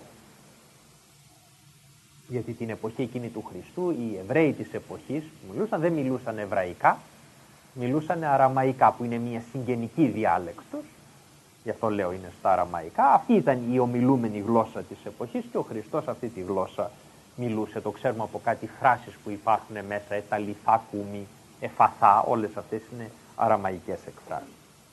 Γιατί την εποχή εκείνη του Χριστού οι Εβραίοι της εποχής μιλούσαν, δεν μιλούσαν εβραϊκά, μιλούσαν αραμαϊκά, που είναι μια συγγενική διάλεκτος. Γι' αυτό λέω είναι στα αραμαϊκά. Αυτή ήταν η ομιλούμενη γλώσσα της εποχής και ο Χριστός αυτή τη γλώσσα μιλούσε. Το ξέρουμε από κάτι φράσεις που υπάρχουν μέσα, εταλιθά κούμι, εφαθά, όλες αυτές είναι αραμαϊκές εκφράσεις.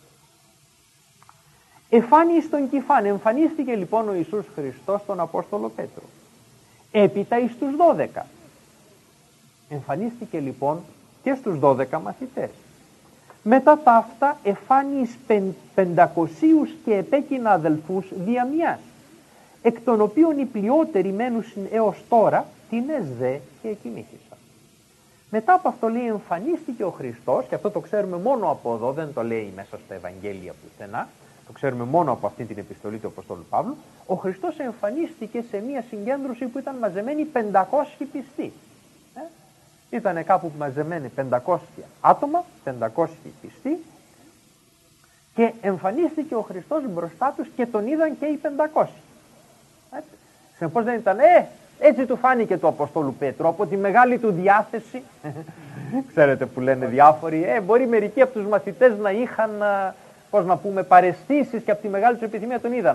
Εφάνει στον Κηφάν, εμφανίστηκε λοιπόν ο Ιησούς Χριστός στον Απόστολο Πέτρο. Έπειτα εις τους δώδεκα. Εμφανίστηκε λοιπόν και στους δώδεκα μαθητές. Μετά τα αυτά εφάνει εις πεν, πεντακοσίους και επέκεινα αδελφούς δια μιας, εκ των οποίων οι πλειότεροι μένουσιν έως τώρα την εσδέ και εκοιμήθησαν. Μετά από αυτό λέει εμφανίστηκε ο Χριστός, και αυτό το ξέρουμε μόνο από εδώ, δεν το λέει μέσα στα Ευαγγέλια πουθενά, το ξέρουμε μόνο από αυτή την επιστολή του Αποστόλου Παύλου. Ο Χριστός εμφανίστηκε σε μια συγκέντρωση που ήταν μαζεμένοι πεντακόσιοι πιστοί. Ε? Ήτανε κάπου μαζεμένοι πεντακόσια άτομα, πεντακόσιοι πιστοί, και εμφανίστηκε ο Χριστός μπροστά τους και τον είδαν και οι πεντακόσιοι. Συνεπώς δεν ήταν, ε, έτσι του φάνηκε του Αποστόλου Πέτρου, από τη μεγάλη του διάθεση. Ξέρετε που λένε διάφοροι, ε, μπορεί μερικοί από τους μαθητές να είχαν, πώς να πούμε, παραισθήσεις και από τη μεγάλη τους επιθυμία τον είδαν.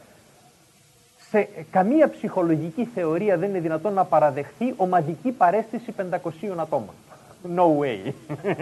Σε καμία ψυχολογική θεωρία δεν είναι δυνατόν να παραδεχθεί ομαδική παραίσθηση πεντακοσίων ατόμων. No way.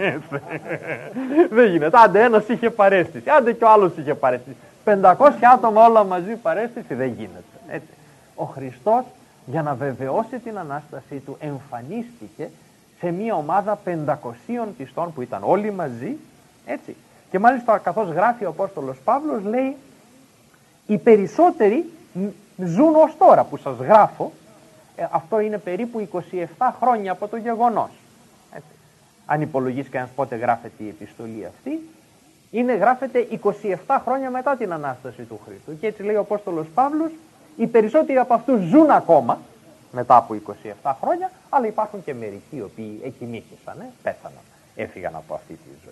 Δεν γίνεται. Άντε ένας είχε παραίσθηση, άντε και ο άλλος είχε παραίσθηση. πεντακόσια άτομα όλα μαζί παραίσθηση, δεν γίνεται. Έτσι. Ο Χριστός, για να βεβαιώσει την Ανάστασή του, εμφανίστηκε σε μια ομάδα πεντακοσίων πιστών που ήταν όλοι μαζί, έτσι. Και μάλιστα καθώς γράφει ο Απόστολος Παύλος, λέει οι περισσότεροι ζουν ως τώρα που σας γράφω. ε, αυτό είναι περίπου είκοσι επτά χρόνια από το γεγονός, έτσι. Αν υπολογίσει κανένας πότε γράφεται η επιστολή αυτή, είναι, γράφεται είκοσι επτά χρόνια μετά την Ανάσταση του Χριστού. Και έτσι λέει ο Απόστολος Παύλος, οι περισσότεροι από αυτούς ζουν ακόμα μετά από είκοσι επτά χρόνια, αλλά υπάρχουν και μερικοί οι οποίοι εκοιμήθησαν, ε, πέθαναν, έφυγαν από αυτή τη ζωή.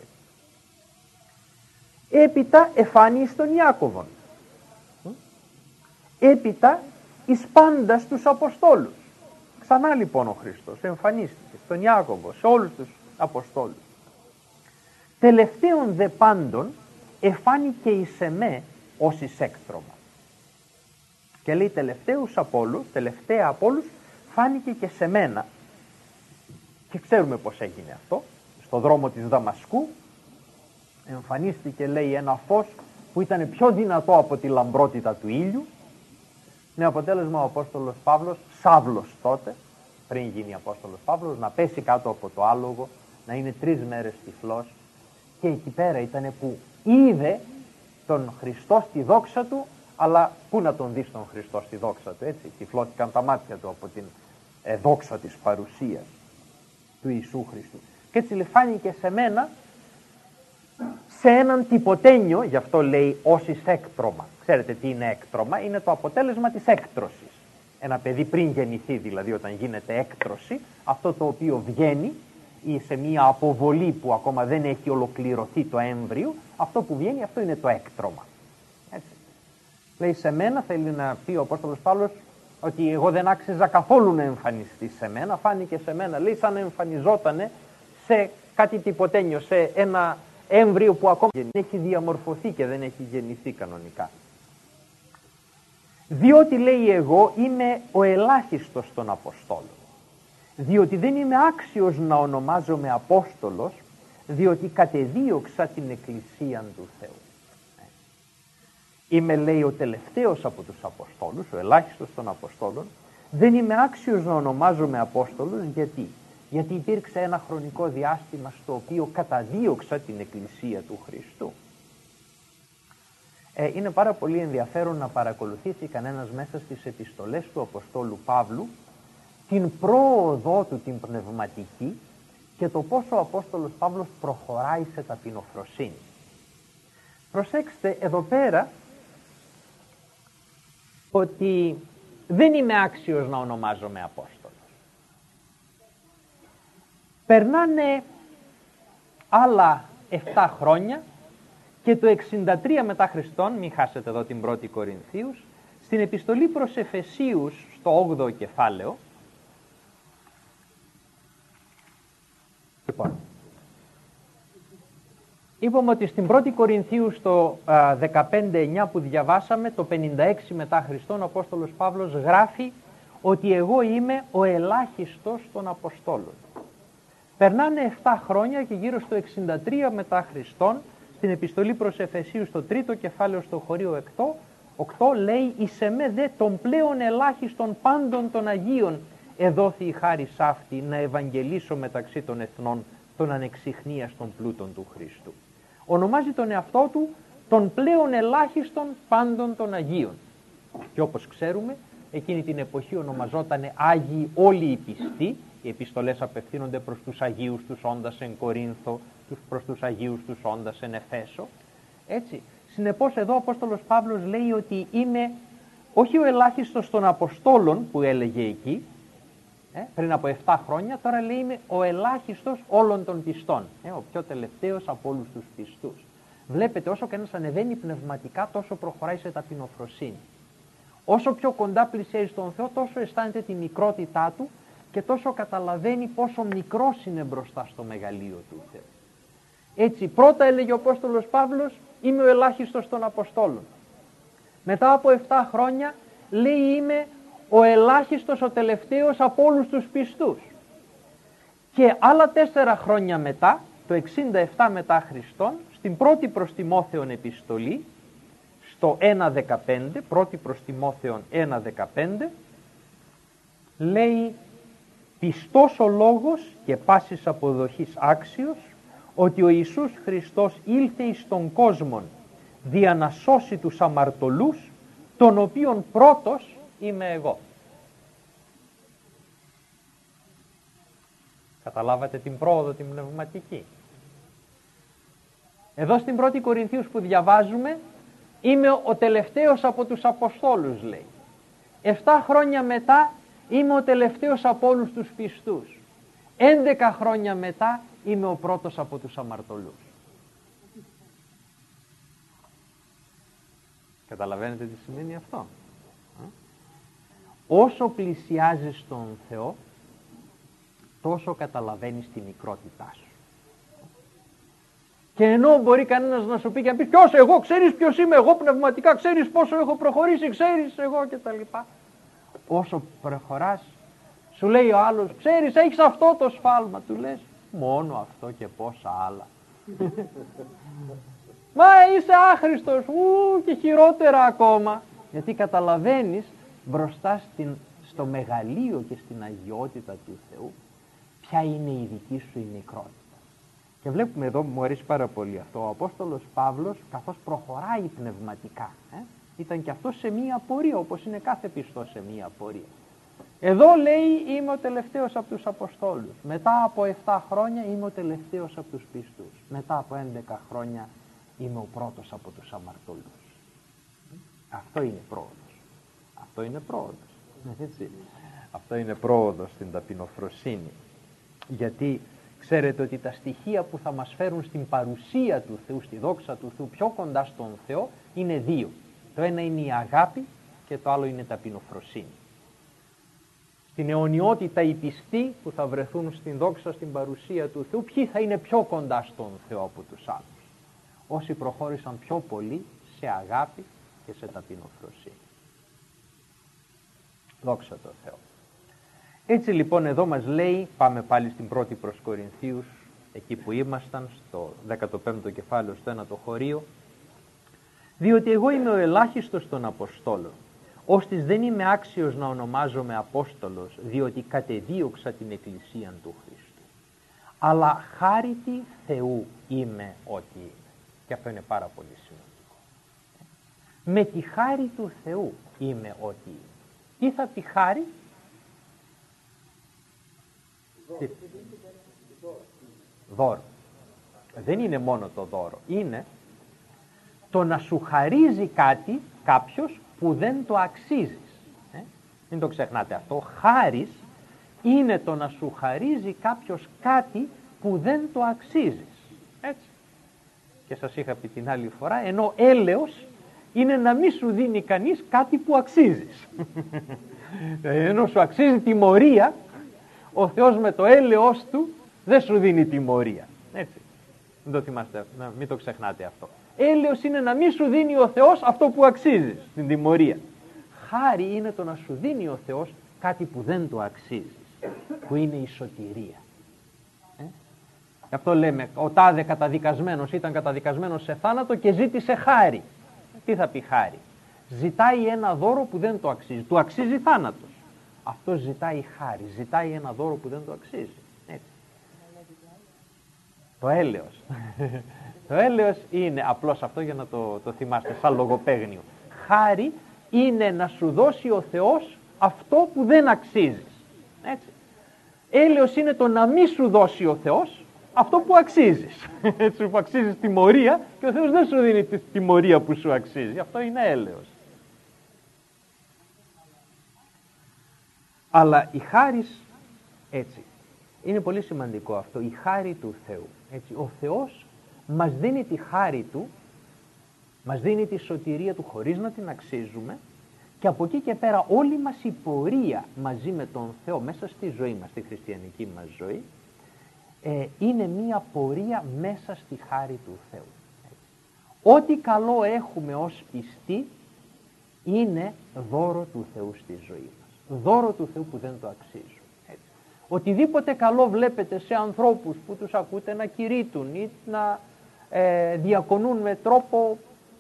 Έπειτα εφάνει στον Ιάκωβον. Έπειτα εις πάντας τους Αποστόλους. Ξανά λοιπόν ο Χριστός εμφανίστηκε στον Ιάκωβο, σε όλους τους Αποστόλους. Τελευταίον δε πάντων εφάνει και εις εμέ ως εις έκτρωμα. Και λέει τελευταίους από όλους, τελευταία από όλους φάνηκε και σε μένα. Και ξέρουμε πως έγινε αυτό. Στο δρόμο της Δαμασκού εμφανίστηκε, λέει, ένα φως που ήταν πιο δυνατό από τη λαμπρότητα του ήλιου. Με αποτέλεσμα ο Απόστολος Παύλος, Σαύλος τότε, πριν γίνει Απόστολος Παύλος, να πέσει κάτω από το άλογο, να είναι τρεις μέρες τυφλός, Και εκεί πέρα ήταν που είδε τον Χριστό στη δόξα του, αλλά πού να τον δεις τον Χριστό στη δόξα του, έτσι, τυφλώθηκαν τα μάτια του από την ε, δόξα της παρουσίας του Ιησού Χριστού. Και έτσι φάνηκε σε μένα σε έναν τυποτένιο, γι' αυτό λέει όσεις έκτρωμα. Ξέρετε τι είναι έκτρωμα? Είναι το αποτέλεσμα της έκτρωσης. Ένα παιδί πριν γεννηθεί, δηλαδή όταν γίνεται έκτρωση, αυτό το οποίο βγαίνει ή σε μια αποβολή που ακόμα δεν έχει ολοκληρωθεί το έμβριο, αυτό που βγαίνει, αυτό είναι το έκτρωμα. Έτσι. Λέει σε μένα, θέλει να πει ο Απόστολος Παύλος, ότι εγώ δεν άξιζα καθόλου να εμφανιστεί σε μένα, φάνηκε σε μένα, λέει, σαν να εμφανιζότανε σε κάτι τυποτένιο, σε ένα έμβριο που ακόμα δεν έχει διαμορφωθεί και δεν έχει γεννηθεί κανονικά. Διότι, λέει, εγώ είμαι ο ελάχιστος των Αποστόλων, διότι δεν είμαι άξιος να ονομάζομαι Απόστολος, διότι κατεδίωξα την Εκκλησία του Θεού. Είμαι, λέει, ο τελευταίος από τους Αποστόλους, ο ελάχιστος των Αποστόλων, δεν είμαι άξιος να ονομάζομαι Απόστολος, γιατί? Γιατί υπήρξε ένα χρονικό διάστημα στο οποίο καταδίωξα την Εκκλησία του Χριστού. Ε, είναι πάρα πολύ ενδιαφέρον να παρακολουθήσει κανένας μέσα στις επιστολές του Αποστόλου Παύλου την πρόοδό του την πνευματική και το πόσο ο Απόστολος Παύλος προχωράει σε ταπεινοφροσύνη. Προσέξτε εδώ πέρα ότι δεν είμαι άξιος να ονομάζομαι Απόστολος. Περνάνε άλλα επτά χρόνια και το εξήντα τρία μετά Χριστόν, μην χάσετε εδώ την πρώτη Κορινθίους, στην επιστολή προς Εφεσίους στο όγδοο κεφάλαιο, λοιπόν, είπαμε ότι στην πρώτη Κορινθίου στο δεκαπέντε εννιά που διαβάσαμε, το πενήντα έξι μετά Χριστόν, ο Απόστολος Παύλος γράφει ότι εγώ είμαι ο ελάχιστος των Αποστόλων. Περνάνε επτά χρόνια και γύρω στο εξήντα τρία μετά Χριστόν, στην επιστολή προς Εφεσίους στο τρίτο κεφάλαιο στο χωρίο οκτώ, λέει «Εις εμέ δε των πλέον ελάχιστον πάντων των Αγίων εδόθη η χάρις αυτή να ευαγγελίσω μεταξύ των εθνών τον ανεξιχνίαστον πλούτων του Χριστού». Ονομάζει τον εαυτό του τον πλέον ελάχιστον πάντων των Αγίων. Και όπως ξέρουμε, εκείνη την εποχή ονομαζόταν Άγιοι όλοι οι πιστοί. Οι επιστολές απευθύνονται προς τους Αγίους τους όντας εν Κορίνθο, προς τους Αγίους τους όντας εν Εφέσο. Έτσι. Συνεπώς εδώ ο Απόστολος Παύλος λέει ότι είμαι όχι ο ελάχιστος των Αποστόλων που έλεγε εκεί, ε, πριν από επτά χρόνια, τώρα λέει είμαι ο ελάχιστος όλων των πιστών. Ε, ο πιο τελευταίος από όλους τους πιστούς. Βλέπετε, όσο κανένας ανεβαίνει πνευματικά, τόσο προχωράει σε ταπεινοφροσύνη. Όσο πιο κοντά πλησιάζει στον Θεό, τόσο αισθάνεται τη μικρότητά του και τόσο καταλαβαίνει πόσο μικρός είναι μπροστά στο μεγαλείο του Θεού. Έτσι, πρώτα έλεγε ο Απόστολος Παύλος, είμαι ο ελάχιστος των Αποστόλων. Μετά από επτά χρόνια λέει είμαι ο ελάχιστος, ο τελευταίος από όλους τους πιστούς. Και άλλα τέσσερα χρόνια μετά, το εξήντα επτά μετά Χριστόν, στην πρώτη προς Τιμόθεον επιστολή, στο ένα δεκαπέντε, πρώτη προς Τιμόθεον ένα δεκαπέντε, λέει «Πιστός ο λόγος και πάσης αποδοχής άξιος, ότι ο Ιησούς Χριστός ήλθε εις τον κόσμον δια να σώσει τους αμαρτωλούς, των οποίων πρώτος είμαι εγώ». Καταλάβατε την πρόοδο την πνευματική. Εδώ στην πρώτη Κορινθίους που διαβάζουμε, είμαι ο τελευταίος από τους Αποστόλους, λέει. Εφτά χρόνια μετά είμαι ο τελευταίος από όλους τους πιστούς. Έντεκα χρόνια μετά είμαι ο πρώτος από τους αμαρτωλούς. Καταλαβαίνετε τι σημαίνει αυτό? Όσο πλησιάζεις τον Θεό, τόσο καταλαβαίνεις τη μικρότητά σου. Και ενώ μπορεί κανένας να σου πει και να πει ποιος εγώ, ξέρεις ποιος είμαι εγώ πνευματικά, ξέρεις πόσο έχω προχωρήσει, ξέρεις εγώ κτλ. Όσο προχωράς, σου λέει ο άλλος, ξέρεις έχεις αυτό το σφάλμα, του λες μόνο αυτό και πόσα άλλα. Μα είσαι άχρηστος, ου, και χειρότερα ακόμα. Γιατί καταλαβαίνεις μπροστά στην, στο μεγαλείο και στην αγιότητα του Θεού ποια είναι η δική σου η μικρότητα. Και βλέπουμε εδώ, μου αρέσει πάρα πολύ αυτό, ο Απόστολος Παύλος καθώς προχωράει πνευματικά, ε, ήταν και αυτός σε μία πορεία, όπως είναι κάθε πιστός σε μία πορεία. Εδώ λέει είμαι ο τελευταίος από τους Αποστόλους, μετά από επτά χρόνια είμαι ο τελευταίος από τους πιστούς, μετά από έντεκα χρόνια είμαι ο πρώτος από τους αμαρτωλούς. Αυτό είναι πρόοδος. Αυτό είναι πρόοδος. Έτσι. Αυτό είναι πρόοδος στην ταπεινοφροσύνη. Γιατί ξέρετε ότι τα στοιχεία που θα μας φέρουν στην παρουσία του Θεού, στη δόξα του Θεού, πιο κοντά στον Θεό, είναι δύο. Το ένα είναι η αγάπη και το άλλο είναι η ταπεινοφροσύνη. Στην αιωνιότητα οι πιστοί που θα βρεθούν στην δόξα, στην παρουσία του Θεού, ποιοι θα είναι πιο κοντά στον Θεό από τους άλλους? Όσοι προχώρησαν πιο πολύ σε αγάπη και σε ταπεινοφροσύνη. Δόξα τω Θεώ. Έτσι λοιπόν εδώ μας λέει, πάμε πάλι στην πρώτη προς Κορινθίους, εκεί που ήμασταν, στο δέκατο πέμπτο κεφάλαιο, στο ένατο χωρίο, διότι εγώ είμαι ο ελάχιστος των Αποστόλων, ώστις δεν είμαι άξιος να ονομάζομαι Απόστολος, διότι κατεδίωξα την Εκκλησία του Χριστού. Αλλά χάρητη Θεού είμαι ό,τι είμαι. Και αυτό είναι πάρα πολύ σημαντικό. Με τη χάρη του Θεού είμαι ό,τι είμαι. Τι θα πει χάρη? Τι? Δώρο. Δεν είναι μόνο το δώρο. Είναι το να σου χαρίζει κάτι κάποιος που δεν το αξίζεις. Ε? Μην το ξεχνάτε αυτό. Χάρις είναι το να σου χαρίζει κάποιος κάτι που δεν το αξίζεις. Έτσι. Και σας είχα πει την άλλη φορά, ενώ έλεος είναι να μην σου δίνει κανείς κάτι που αξίζεις. Ενώ σου αξίζει τιμωρία, ο Θεός με το έλεος του δεν σου δίνει τιμωρία. Έτσι. Μην το θυμάστε, μην το ξεχνάτε αυτό. Έλεος είναι να μην σου δίνει ο Θεός αυτό που αξίζεις, την τιμωρία. Χάρη είναι το να σου δίνει ο Θεός κάτι που δεν το αξίζεις, που είναι η σωτηρία. Ε? Γι' αυτό λέμε, ο τάδε καταδικασμένος ήταν καταδικασμένος σε θάνατο και ζήτησε χάρη. Τι θα πει χάρη? Ζητάει ένα δώρο που δεν το αξίζει. Του αξίζει θάνατος. Αυτό ζητάει χάρη. Ζητάει ένα δώρο που δεν το αξίζει. Έτσι. Το έλεος. Το έλεος είναι απλώς αυτό για να το, το θυμάστε σαν λογοπαίγνιο. Χάρη είναι να σου δώσει ο Θεός αυτό που δεν αξίζεις. Έτσι. Έλεος είναι το να μην σου δώσει ο Θεός αυτό που αξίζεις. Έτσι, που αξίζεις τιμωρία και ο Θεός δεν σου δίνει τη τιμωρία που σου αξίζει. Αυτό είναι έλεος. Αλλά η χάρις, έτσι, είναι πολύ σημαντικό αυτό, η χάρη του Θεού. Έτσι, ο Θεός μας δίνει τη χάρη Του, μας δίνει τη σωτηρία Του χωρίς να την αξίζουμε και από εκεί και πέρα όλη μας η πορεία μαζί με τον Θεό μέσα στη ζωή μας, στη χριστιανική μας ζωή, ε, είναι μία πορεία μέσα στη χάρη του Θεού. Έτσι. Ό,τι καλό έχουμε ως πιστοί είναι δώρο του Θεού στη ζωή μας. Δώρο του Θεού που δεν το αξίζουμε. Έτσι. Οτιδήποτε καλό βλέπετε σε ανθρώπους που τους ακούτε να κηρύττουν ή να ε, διακονούν με τρόπο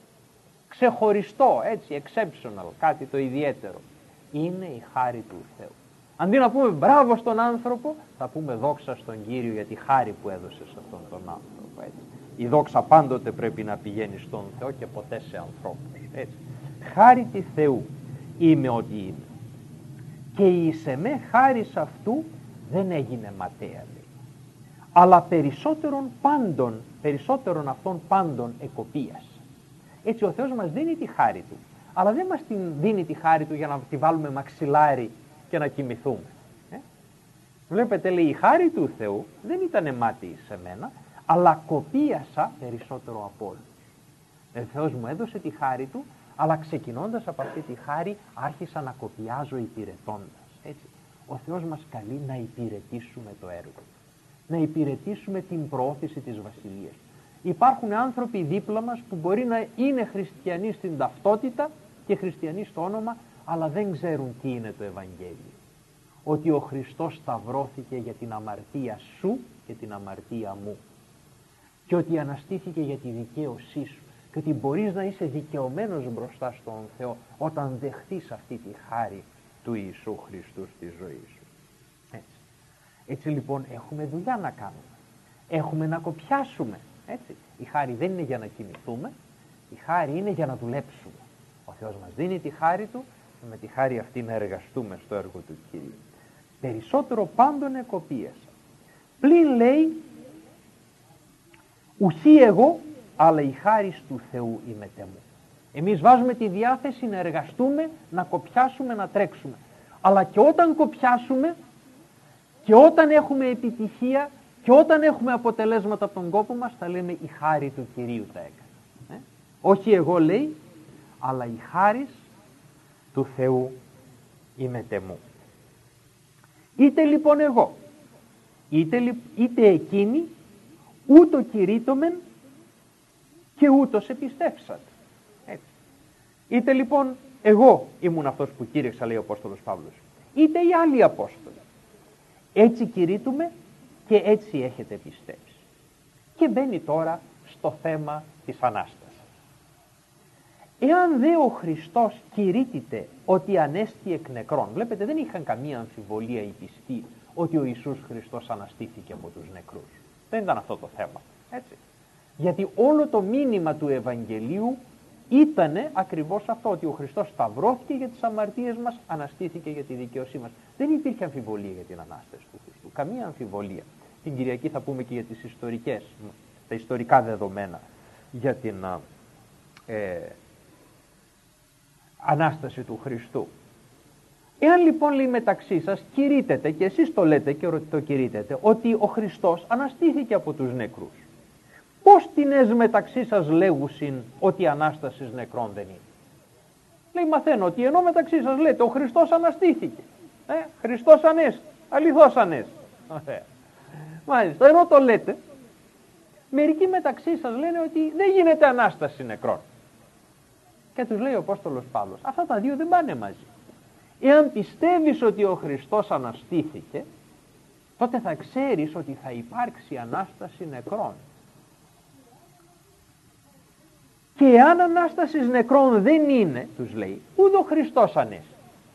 ξεχωριστό, έτσι, exceptional, κάτι το ιδιαίτερο, είναι η χάρη του Θεού. Αντί να πούμε μπράβο στον άνθρωπο, θα πούμε δόξα στον Κύριο για τη χάρη που έδωσε σε αυτόν τον άνθρωπο. Έτσι. Η δόξα πάντοτε πρέπει να πηγαίνει στον Θεό και ποτέ σε ανθρώπους. Έτσι. Χάρη τη Θεού είμαι ό,τι είμαι. Και η εις με χάρις αυτού δεν έγινε ματέα, λέει. Αλλά περισσότερον πάντων, περισσότερον αυτών πάντων εκοπίας. Έτσι ο Θεός μας δίνει τη χάρη Του, αλλά δεν μας την δίνει τη χάρη Του για να τη βάλουμε μαξιλάρι και να κοιμηθούμε. Ε? Βλέπετε, λέει, η χάρη του Θεού δεν ήταν μάτι σε μένα, αλλά κοπίασα περισσότερο από όλους. Ο Θεός μου έδωσε τη χάρη Του, αλλά ξεκινώντας από αυτή τη χάρη άρχισα να κοπιάζω υπηρετώντας. Έτσι. Ο Θεός μας καλεί να υπηρετήσουμε το έργο Του, να υπηρετήσουμε την προώθηση της Βασιλείας. Υπάρχουν άνθρωποι δίπλα μας που μπορεί να είναι χριστιανοί στην ταυτότητα και χριστιανοί στο όνομα, αλλά δεν ξέρουν τι είναι το Ευαγγέλιο. Ότι ο Χριστός σταυρώθηκε για την αμαρτία σου και την αμαρτία μου. Και ότι αναστήθηκε για τη δικαίωσή σου. Και ότι μπορείς να είσαι δικαιωμένος μπροστά στον Θεό όταν δεχτείς αυτή τη χάρη του Ιησού Χριστού στη ζωή σου. Έτσι. Έτσι λοιπόν έχουμε δουλειά να κάνουμε. έχουμε να κοπιάσουμε. Έτσι. Η χάρη δεν είναι για να κοιμηθούμε, η χάρη είναι για να δουλέψουμε. Ο Θεός μας δίνει τη χάρη Του και με τη χάρη αυτή να εργαστούμε στο έργο του Κυρίου. Περισσότερο πάντων εκοπίασα. Πλην λέει, ουχή εγώ, αλλά η χάρις του Θεού ημετέ μου. Εμείς βάζουμε τη διάθεση να εργαστούμε, να κοπιάσουμε, να τρέξουμε. Αλλά και όταν κοπιάσουμε και όταν έχουμε επιτυχία και όταν έχουμε αποτελέσματα από τον κόπο μας, θα λέμε η χάρη του Κυρίου τα έκανε. Ε? Όχι εγώ, λέει, αλλά η χάρις του Θεού ημετέ μου. Είτε λοιπόν εγώ, είτε, είτε εκείνοι, ούτω κηρύττωμεν και ούτως επιστέψατε. Έτσι. Είτε λοιπόν εγώ ήμουν αυτός που κήρυξα, λέει ο Απόστολος Παύλος, είτε οι άλλοι Απόστολοι. Έτσι κηρύττουμε και έτσι έχετε πιστέψει. Και μπαίνει τώρα στο θέμα της Ανάστασης. Εάν δε ο Χριστός κηρύττεται ότι ανέστη εκ νεκρών, βλέπετε δεν είχαν καμία αμφιβολία οι πιστοί ότι ο Ιησούς Χριστός αναστήθηκε από τους νεκρούς. Δεν ήταν αυτό το θέμα. Έτσι. Γιατί όλο το μήνυμα του Ευαγγελίου ήτανε ακριβώς αυτό, ότι ο Χριστός σταυρώθηκε για τις αμαρτίες μας, αναστήθηκε για τη δικαίωσή μας. Δεν υπήρχε αμφιβολία για την Ανάσταση του Χριστού. Καμία αμφιβολία. Την Κυριακή θα πούμε και για τις ιστορικές, τα ιστορικά δεδομένα για την ε, Ανάσταση του Χριστού. Εάν λοιπόν, λέει, μεταξύ σας κηρύττεται, και εσείς το λέτε και το κηρύττετε, ότι ο Χριστός αναστήθηκε από τους νεκρούς, πώς τινές μεταξύ σας λέγουσιν ότι η Ανάσταση νεκρών δεν είναι? Λέει, μαθαίνω ότι ενώ μεταξύ σας λέτε ο Χριστός αναστήθηκε, ε, Χριστός ανέστη, αληθώς ανέστη. Μάλιστα, ενώ το λέτε, μερικοί μεταξύ σας λένε ότι δεν γίνεται Ανάσταση νεκρών. Και τους λέει ο Απόστολος Παύλος, αυτά τα δύο δεν πάνε μαζί. Εάν πιστεύεις ότι ο Χριστός αναστήθηκε, τότε θα ξέρεις ότι θα υπάρξει Ανάσταση νεκρών. Και εάν Ανάσταση νεκρών δεν είναι, τους λέει, ούδο Χριστός ανέστη.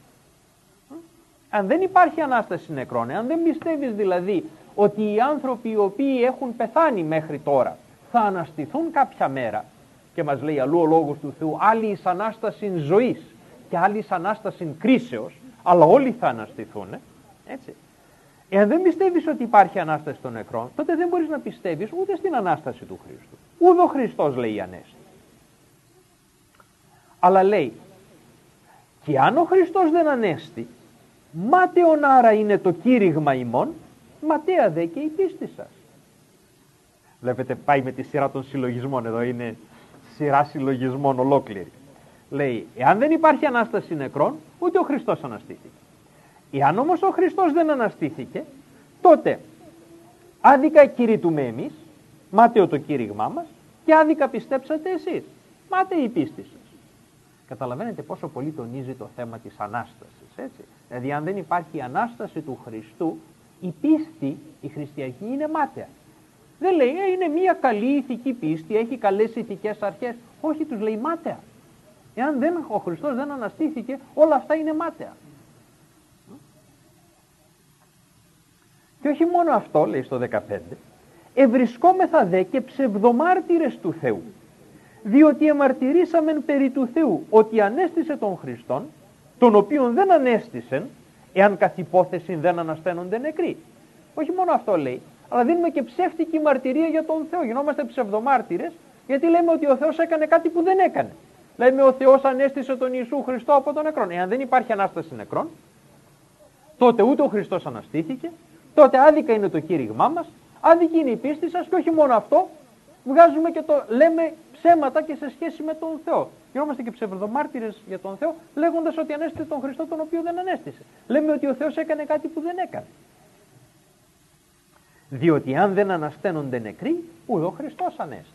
Αν δεν υπάρχει Ανάσταση νεκρών, αν δεν πιστεύεις δηλαδή ότι οι άνθρωποι οι οποίοι έχουν πεθάνει μέχρι τώρα θα αναστηθούν κάποια μέρα, και μας λέει αλλού ο Λόγος του Θεού, άλλοι εις Ανάσταση ζωής και άλλοι εις Ανάσταση κρίσεως, αλλά όλοι θα αναστηθούν, έτσι. Εάν δεν πιστεύεις ότι υπάρχει Ανάσταση των νεκρών, τότε δεν μπορείς να πιστεύεις ούτε στην Ανάσταση του Χριστού. Ούδο Χριστός, λέει, ανέστη. Αλλά λέει, και αν ο Χριστός δεν ανέστη, μάταιον άρα είναι το κήρυγμα ημών, ματαία δε και η πίστη σας. Βλέπετε, πάει με τη σειρά των συλλογισμών, εδώ είναι σειρά συλλογισμών ολόκληρη. Λέει, εάν δεν υπάρχει Ανάσταση νεκρών, ούτε ο Χριστός αναστήθηκε. Εάν όμως ο Χριστός δεν αναστήθηκε, τότε άδικα κηρύττουμε εμείς, μάταιο το κήρυγμά μας, και άδικα πιστέψατε εσείς, μάταιη η πίστη σας. Καταλαβαίνετε πόσο πολύ τονίζει το θέμα της Ανάστασης, έτσι. Δηλαδή αν δεν υπάρχει η Ανάσταση του Χριστού, η πίστη, η χριστιανική, είναι μάταια. Δεν λέει, ε, είναι μια καλή ηθική πίστη, έχει καλές ηθικές αρχές. Όχι, τους λέει μάταια. Εάν δεν, ο Χριστός δεν αναστήθηκε, όλα αυτά είναι μάταια. Και όχι μόνο αυτό, λέει στο δεκαπέντε, ευρισκόμεθα δε και ψευδομάρτυρες του Θεού, διότι εμαρτυρήσαμεν περί του Θεού ότι ανέστησε τον Χριστόν, τον οποίον δεν ανέστησεν, εάν καθ' υπόθεση δεν ανασταίνονται νεκροί. Όχι μόνο αυτό λέει, αλλά δίνουμε και ψεύτικη μαρτυρία για τον Θεό. Γινόμαστε ψευδομάρτυρες, γιατί λέμε ότι ο Θεός έκανε κάτι που δεν έκανε. Λέμε ο Θεός ανέστησε τον Ιησού Χριστό από τον νεκρόν. Εάν δεν υπάρχει Ανάσταση νεκρών, τότε ούτε ο Χριστός αναστήθηκε, τότε άδικα είναι το κήρυγμά μας, άδικη είναι η πίστη σας, και όχι μόνο αυτό, βγάζουμε και το λέμε ψέματα και σε σχέση με τον Θεό. Γινόμαστε και ψευδομάρτυρες για τον Θεό, λέγοντας ότι ανέστησε τον Χριστό τον οποίο δεν ανέστησε. Λέμε ότι ο Θεός έκανε κάτι που δεν έκανε. Διότι αν δεν ανασταίνονται νεκροί, ούτε ο Χριστός ανέστη.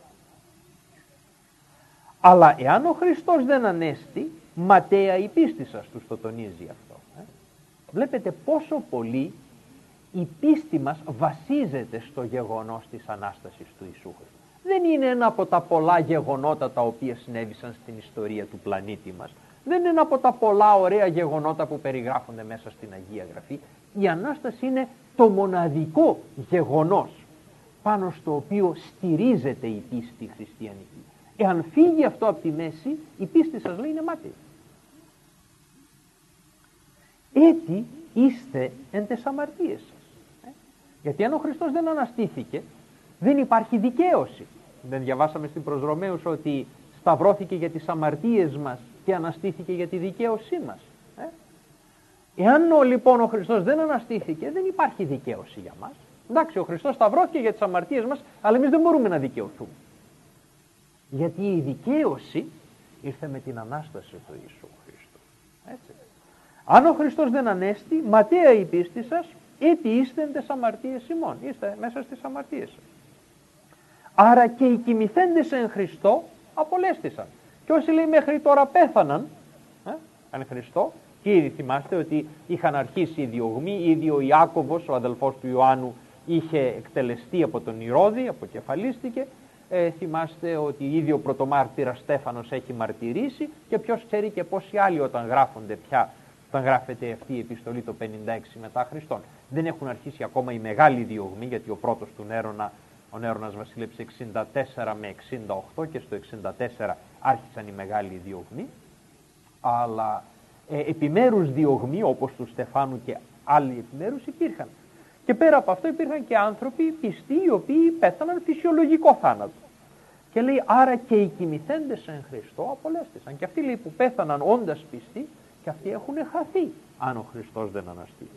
Αλλά εάν ο Χριστός δεν ανέστη, ματαία η πίστη σας, τους το τονίζει αυτό. Ε? Βλέπετε πόσο πολύ η πίστη μας βασίζεται στο γεγονός της Ανάστασης του Ιησού Χριστού. Δεν είναι ένα από τα πολλά γεγονότα τα οποία συνέβησαν στην ιστορία του πλανήτη μας. Δεν είναι ένα από τα πολλά ωραία γεγονότα που περιγράφονται μέσα στην Αγία Γραφή. Η Ανάσταση είναι το μοναδικό γεγονός πάνω στο οποίο στηρίζεται η πίστη χριστιανική. Εάν φύγει αυτό από τη μέση, η πίστη σας λέει είναι μάταιη. Έτσι είστε εν τες αμαρτίες σας. Ε? Γιατί αν ο Χριστός δεν αναστήθηκε, δεν υπάρχει δικαίωση. Δεν διαβάσαμε στην προς Ρωμαίους ότι σταυρώθηκε για τις αμαρτίες μας και αναστήθηκε για τη δικαίωσή μας. Ε? Εάν ο, λοιπόν ο Χριστός δεν αναστήθηκε, δεν υπάρχει δικαίωση για μας. Εντάξει, ο Χριστός σταυρώθηκε για τις αμαρτίες μας, αλλά εμείς δεν μπορούμε να δικαιωθούμε. Γιατί η δικαίωση ήρθε με την Ανάσταση του Ιησού Χριστού. Έτσι. Αν ο Χριστός δεν ανέστη, ματαία η πίστη σας, έτι είστε εν τες αμαρτίες ημών. Είστε μέσα στις αμαρτίες σας. Άρα και οι κοιμηθέντες εν Χριστώ απολέστησαν. Και όσοι λέει μέχρι τώρα πέθαναν, ε, εν Χριστώ, και ήδη θυμάστε ότι είχαν αρχίσει οι διωγμοί, ήδη ο Ιάκωβος, ο αδελφός του Ιωάννου, είχε εκτελεστεί από τον Ηρώδη, αποκεφαλίστηκε. Ε, θυμάστε ότι ήδη ο πρωτομάρτυρας Στέφανος έχει μαρτυρήσει και ποιος ξέρει και πόσοι άλλοι όταν γράφονται πια, όταν γράφεται αυτή η επιστολή το πενήντα έξι μετά Χριστόν. Δεν έχουν αρχίσει ακόμα οι μεγάλοι διωγμοί, γιατί ο πρώτος του Νέρονα, ο Νέρονας βασίλεψε εξήντα τέσσερα με εξήντα οκτώ και στο εξήντα τέσσερα άρχισαν οι μεγάλοι διωγμοί. Αλλά ε, επιμέρους διωγμοί όπως του Στεφάνου και άλλοι επιμέρους υπήρχαν. Και πέρα από αυτό υπήρχαν και άνθρωποι πιστοί οι οποίοι πέθαναν φυσιολογικό θάνατο. Και λέει άρα και οι κοιμηθέντες εν Χριστώ απολέστησαν. Και αυτοί λέει που πέθαναν όντας πιστοί και αυτοί έχουν χαθεί αν ο Χριστός δεν αναστήσει.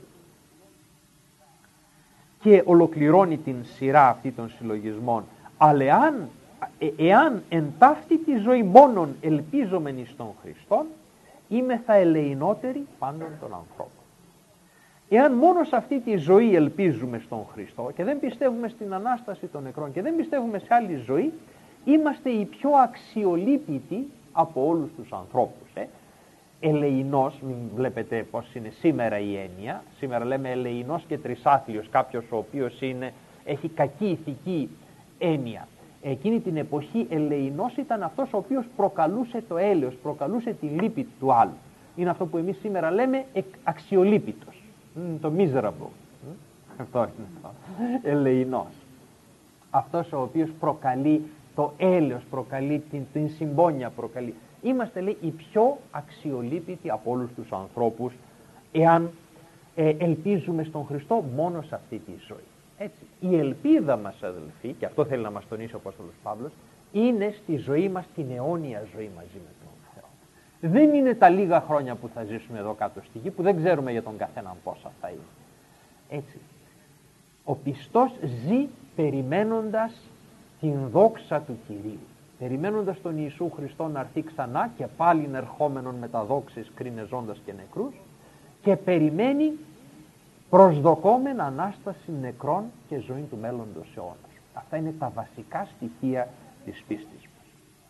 Και ολοκληρώνει την σειρά αυτή των συλλογισμών. Αλλά εάν, ε, εάν εν ταύτη τη ζωή μόνον ελπίζομεν εις τον Χριστόν, είμαι θα ελεηνότεροι πάντων των ανθρώπων. Εάν μόνο σε αυτή τη ζωή ελπίζουμε στον Χριστό και δεν πιστεύουμε στην Ανάσταση των νεκρών και δεν πιστεύουμε σε άλλη ζωή, είμαστε οι πιο αξιολύπητοι από όλους τους ανθρώπους. Ε. Ελεηνός, μην βλέπετε πως είναι σήμερα η έννοια, σήμερα λέμε ελεηνός και τρισάθλιος, κάποιος ο οποίος είναι, έχει κακή ηθική έννοια. Εκείνη την εποχή ελεηνός ήταν αυτός ο οποίος προκαλούσε το έλεος, προκαλούσε τη λύπη του άλλου. Είναι αυτό που εμείς σήμερα λέμε αξιολύπητος. Mm, το miserable. Mm, αυτό είναι αυτό. Ελεηνός. Αυτός ο οποίος προκαλεί το έλεος, προκαλεί την, την συμπόνια, προκαλεί. Είμαστε λέει οι πιο αξιολύπητοι από όλους τους ανθρώπους εάν ε, ελπίζουμε στον Χριστό μόνο σε αυτή τη ζωή. Έτσι. Η ελπίδα μας αδελφοί, και αυτό θέλει να μας τονίσει ο Απόστολος Παύλος, είναι στη ζωή μας την αιώνια ζωή μαζί με τον Θεό. Δεν είναι τα λίγα χρόνια που θα ζήσουμε εδώ κάτω στη γη, που δεν ξέρουμε για τον καθέναν πόσα θα είναι. Έτσι. Ο πιστός ζει περιμένοντας την δόξα του Κυρίου. Περιμένοντας τον Ιησού Χριστό να έρθει ξανά και πάλι ερχόμενον με τα δόξης κρίνε ζώντας και νεκρούς, και περιμένει προσδοκόμενη Ανάσταση νεκρών και ζωή του μέλλοντος αιώνας. Αυτά είναι τα βασικά στοιχεία της πίστης μας.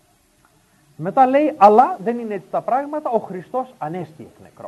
Μετά λέει, αλλά δεν είναι έτσι τα πράγματα, ο Χριστός ανέστη εκ νεκρών.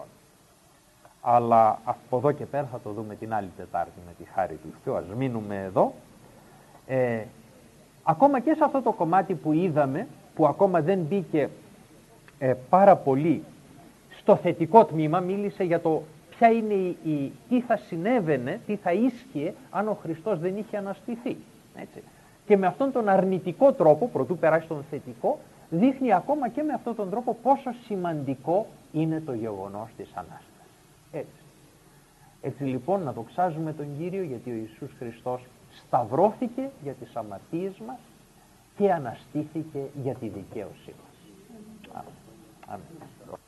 Αλλά από εδώ και πέρα θα το δούμε την άλλη Τετάρτη με τη χάρη του Θεού. Ας μείνουμε εδώ. Ε, ακόμα και σε αυτό το κομμάτι που είδαμε, που ακόμα δεν μπήκε ε, πάρα πολύ στο θετικό τμήμα, μίλησε για το ποια είναι η, η, τι θα συνέβαινε, τι θα ίσχυε αν ο Χριστός δεν είχε αναστηθεί. Έτσι. Και με αυτόν τον αρνητικό τρόπο, προτού περάσει στον θετικό, δείχνει ακόμα και με αυτόν τον τρόπο πόσο σημαντικό είναι το γεγονός της Ανάστασης. Έτσι. Έτσι λοιπόν να δοξάζουμε τον Κύριο, γιατί ο Ιησούς Χριστός σταυρώθηκε για τις αμαρτίες μας και αναστήθηκε για τη δικαίωσή μας. Αμήν. Αμήν.